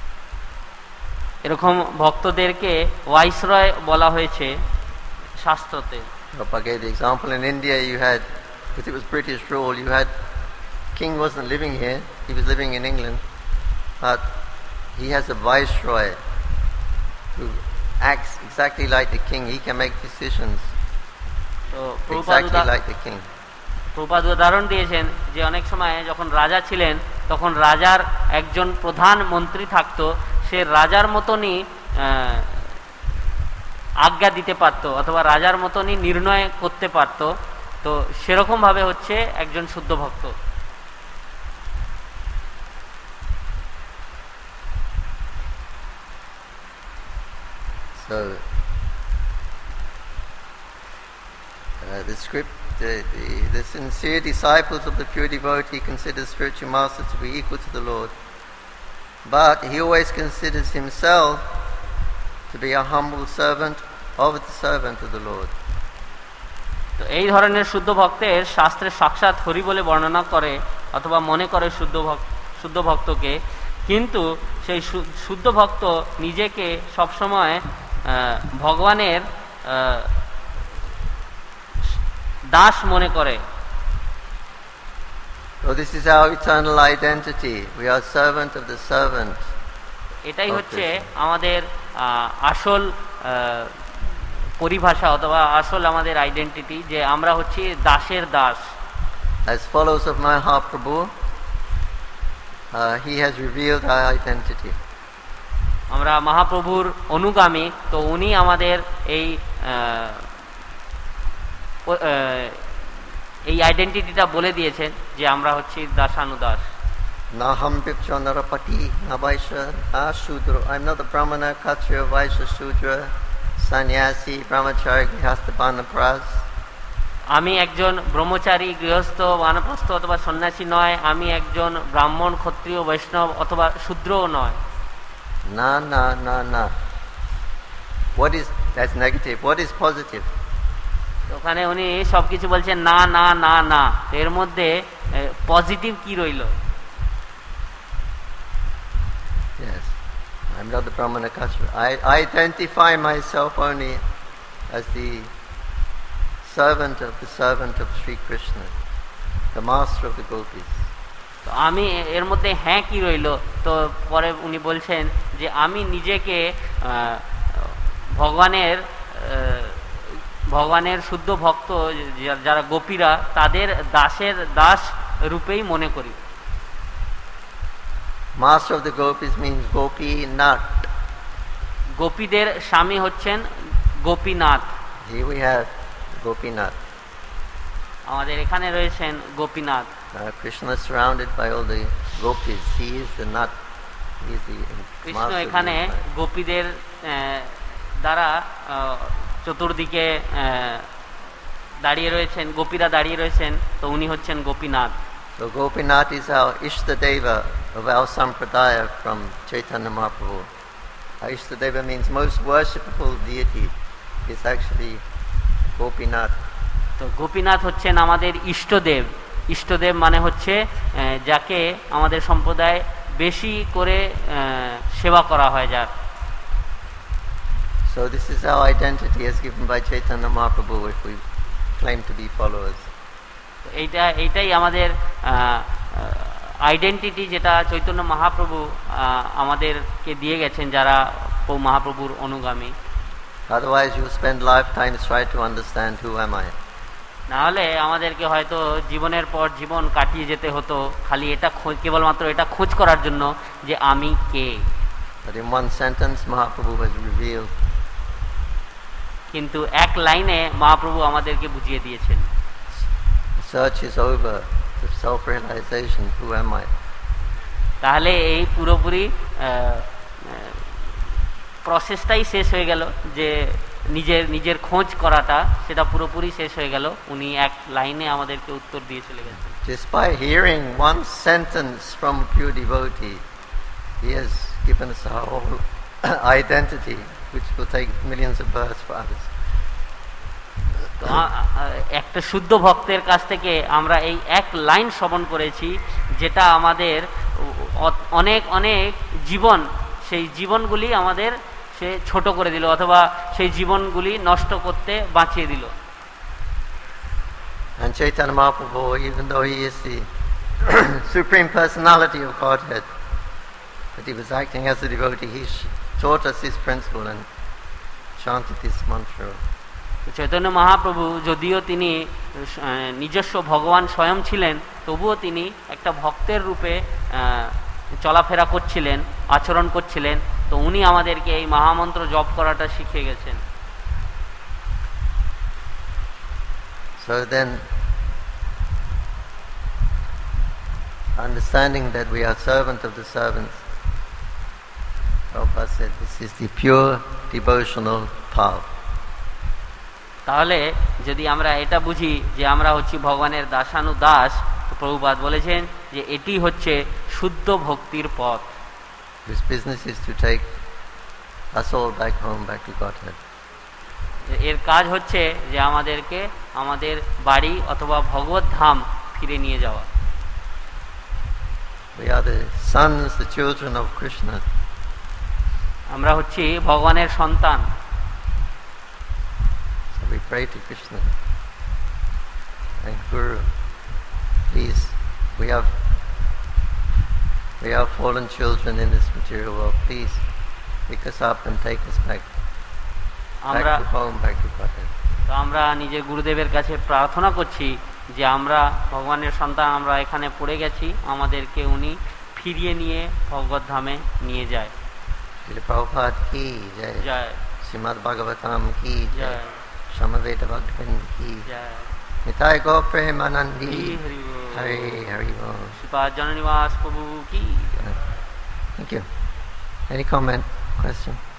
এরকম ভক্তদেরকে ভাইসরয় বলা হয়েছে শাস্ত্রতে। Prabhupada gave the example in India. You had, because it was British rule, you had king wasn't living here; he was living in England, but he has a viceroy who acts exactly like the king. He can make decisions তো Prabhupada exactly like the king. Prabhupada উদাহরণ দিয়েছেন যে অনেক সময় যখন রাজা ছিলেন তখন রাজার একজন প্রধান মন্ত্রী থাকতো, সে রাজার মতনই আজ্ঞা দিতে পারতো অথবা রাজার মতনই নির্ণয় করতে পারতো। তো সেরকম ভাবে হচ্ছে একজন শুদ্ধ ভক্ত। So uh, the script, the, the, the sincere disciples of the pure devotee consider spiritual master to be equal to the Lord, but he always considers himself to be a humble servant of the servant of the Lord. তো এই ধরনের শুদ্ধ ভক্তের শাস্ত্রে সাক্ষাৎ হরি বলে বর্ণনা করে অথবা মনে করে শুদ্ধ ভক্ত শুদ্ধ ভক্তকে, কিন্তু সেই শুদ্ধ ভক্ত নিজেকে সবসময় ভগবানের দাস মনে করে। So this is our eternal identity. We are servant of the servant. এটাই হচ্ছে আমাদের আসল পরিভাষা অথবা আসল আমাদের আইডেন্টিটি, যে আমরা হচ্ছি দাসের Das. As followers of Mahaprabhu, uh, he has revealed our identity. আমরা মহাপ্রভুর অনুগামী, তো উনি আমাদের এই এই আইডেন্টিটিটা বলে দিয়েছেন যে আমরা হচ্ছি দাসানুদাস। Naham Vipcha Narapati Navaisha Ashudra. I'm not a Brahmana, Kshatriya, Vaishya, Shudra, Sannyasi, Brahmachari, Grihastha, Banapras. আমি একজন ব্রহ্মচারী, গৃহস্থ, বানপ্রস্থ অথবা সন্ন্যাসী নয়। আমি একজন ব্রাহ্মণ, ক্ষত্রিয়, বৈষ্ণব অথবা শূদ্রও নয়। না না না না। What is that's negative? What is positive? ওখানে উনি সবকিছু বলছেন না না না না, এর মধ্যে পজিটিভ কি রইল? Yes, I'm not the Brahmana Kshatriya. I, I identify myself only as the servant of the servant of Sri Krishna, the master of the gopis. তো আমি এর মধ্যে হ্যাঁ কি রইল? তো পরে উনি বলছেন যে আমি নিজেকে ভগবানের ভগবানের শুদ্ধ ভক্ত যারা গোপীরা তাদের দাসের দাস রূপেই মনে করি। Master of the gopis means Gopinath. গোপীদের স্বামী হচ্ছেন Gopinath. Here we have Gopinath. আমাদের এখানে রয়েছেন Gopinath. Uh, Krishna is surrounded by all the gopis. He is the Nath. He is the Krishna এখানে গোপীদের দ্বারা চতুর্দিকে দাঁড়িয়ে রয়েছেন, গোপীরা দাঁড়িয়ে রয়েছেন, তো উনি হচ্ছেন Gopinath. So Gopinath is our Ishtadeva of our sampradaya from Chaitanya Mahaprabhu. Our Ishtadeva means most worshipable deity. It's actually Gopinath. তো গোপীনাথ হচ্ছেন আমাদের ইষ্টদেব। ইষ্টদেব মানে হচ্ছে যাকে আমাদের সম্প্রদায় বেশি করে সেবা করা হয় যার। So this is our identity as given by Chaitanya Mahaprabhu if we claim to be followers. এইটা এইটাই আমাদের আইডেন্টিটি, যেটা চৈতন্য মহাপ্রভু আমাদেরকে দিয়ে গেছেন যারা মহাপ্রভুর অনুগামী। Otherwise you spend lifetimes trying to understand who am I. না হলে আমাদেরকে হয়তো জীবনের পর জীবন কাটিয়ে যেতে হতো খালি এটা কেবলমাত্র এটা খোঁজ করার জন্য যে আমি কে। But in one sentence Mahaprabhu has revealed. কিন্তু এক লাইনে মহাপ্রভু আমাদেরকে বুঝিয়ে দিয়েছেন। Search is over. The self-realization. Who am I? তাহলে এই পুরোপুরি প্রসেসটাই শেষ হয়ে গেল, যে নিজের নিজের খোঁজ করাটা সেটা পুরোপুরি শেষ হয়ে গেল। উনি এক লাইনে আমাদেরকে উত্তর দিয়ে চলে গেছেন। Just by hearing one sentence from a pure devotee, he has given us our whole identity, which will take millions of births for others. একটা শুদ্ধ ভক্তের কাছ থেকে আমরা এই এক লাইন শ্রবণ করেছি, যেটা আমাদের অনেক অনেক জীবন, সেই জীবনগুলি আমাদের সে ছোট করে দিল অথবা সেই জীবনগুলি নষ্ট করতে বাঁচিয়ে দিল। And Chaitanya Mahaprabhu, even though he is the supreme personality of Godhead, but he was acting as a devotee, he taught us this principle, and chanted this mantra. Chaitanya Mahaprabhu যদিও তিনি আহ, নিজস্ব ভগবান স্বয়ং ছিলেন, তবুও তিনি একটা ভক্তের রূপে আহ, চলাফেরা করছিলেন, আচরণ করছিলেন। তো উনি আমাদেরকে এই মহামন্ত্র জপ করাটা শিখিয়ে গেছেন। So then, understanding that we are servant of the servants, Prabhupada said this is the pure devotional path. তাহলে যদি আমরা এটা বুঝি যে আমরা হচ্ছি ভগবানের দাসানুদাস, তো প্রভুপাদ বলেছেন যে এটি হচ্ছে শুদ্ধ ভক্তির পথ। His business is to take us all back home, back to Godhead. এর কাজ হচ্ছে যে আমাদেরকে আমাদের বাড়ি অথবা ভগবত ধাম ফিরে নিয়ে যাওয়া। We are the sons, the children of Krishna. আমরা হচ্ছি ভগবানের সন্তান। So we pray to Krishna and Guru, please, we have we are fallen children in this material world. Please pick us up and take us back, আমরা back to home, back to Godhead. তো আমরা নিজে গুরুদেবের কাছে প্রার্থনা করছি যে আমরা ভগবানের সন্তান, আমরা এখানে পড়ে গেছি, আমাদেরকে উনি ফিরিয়ে নিয়ে ভগবত ধামে নিয়ে যায়। Srila Prabhupada ki jai, জয় Srimad Bhagavatam ki jai, জয় Samaveta Bhaktivinoda ki jai, জয় Nitai Go Premanandi, হরি বল। Hari Hari Bol. শ্রীপাদ জননিবাস প্রভু কি জয়। Thank you. Any comment, question?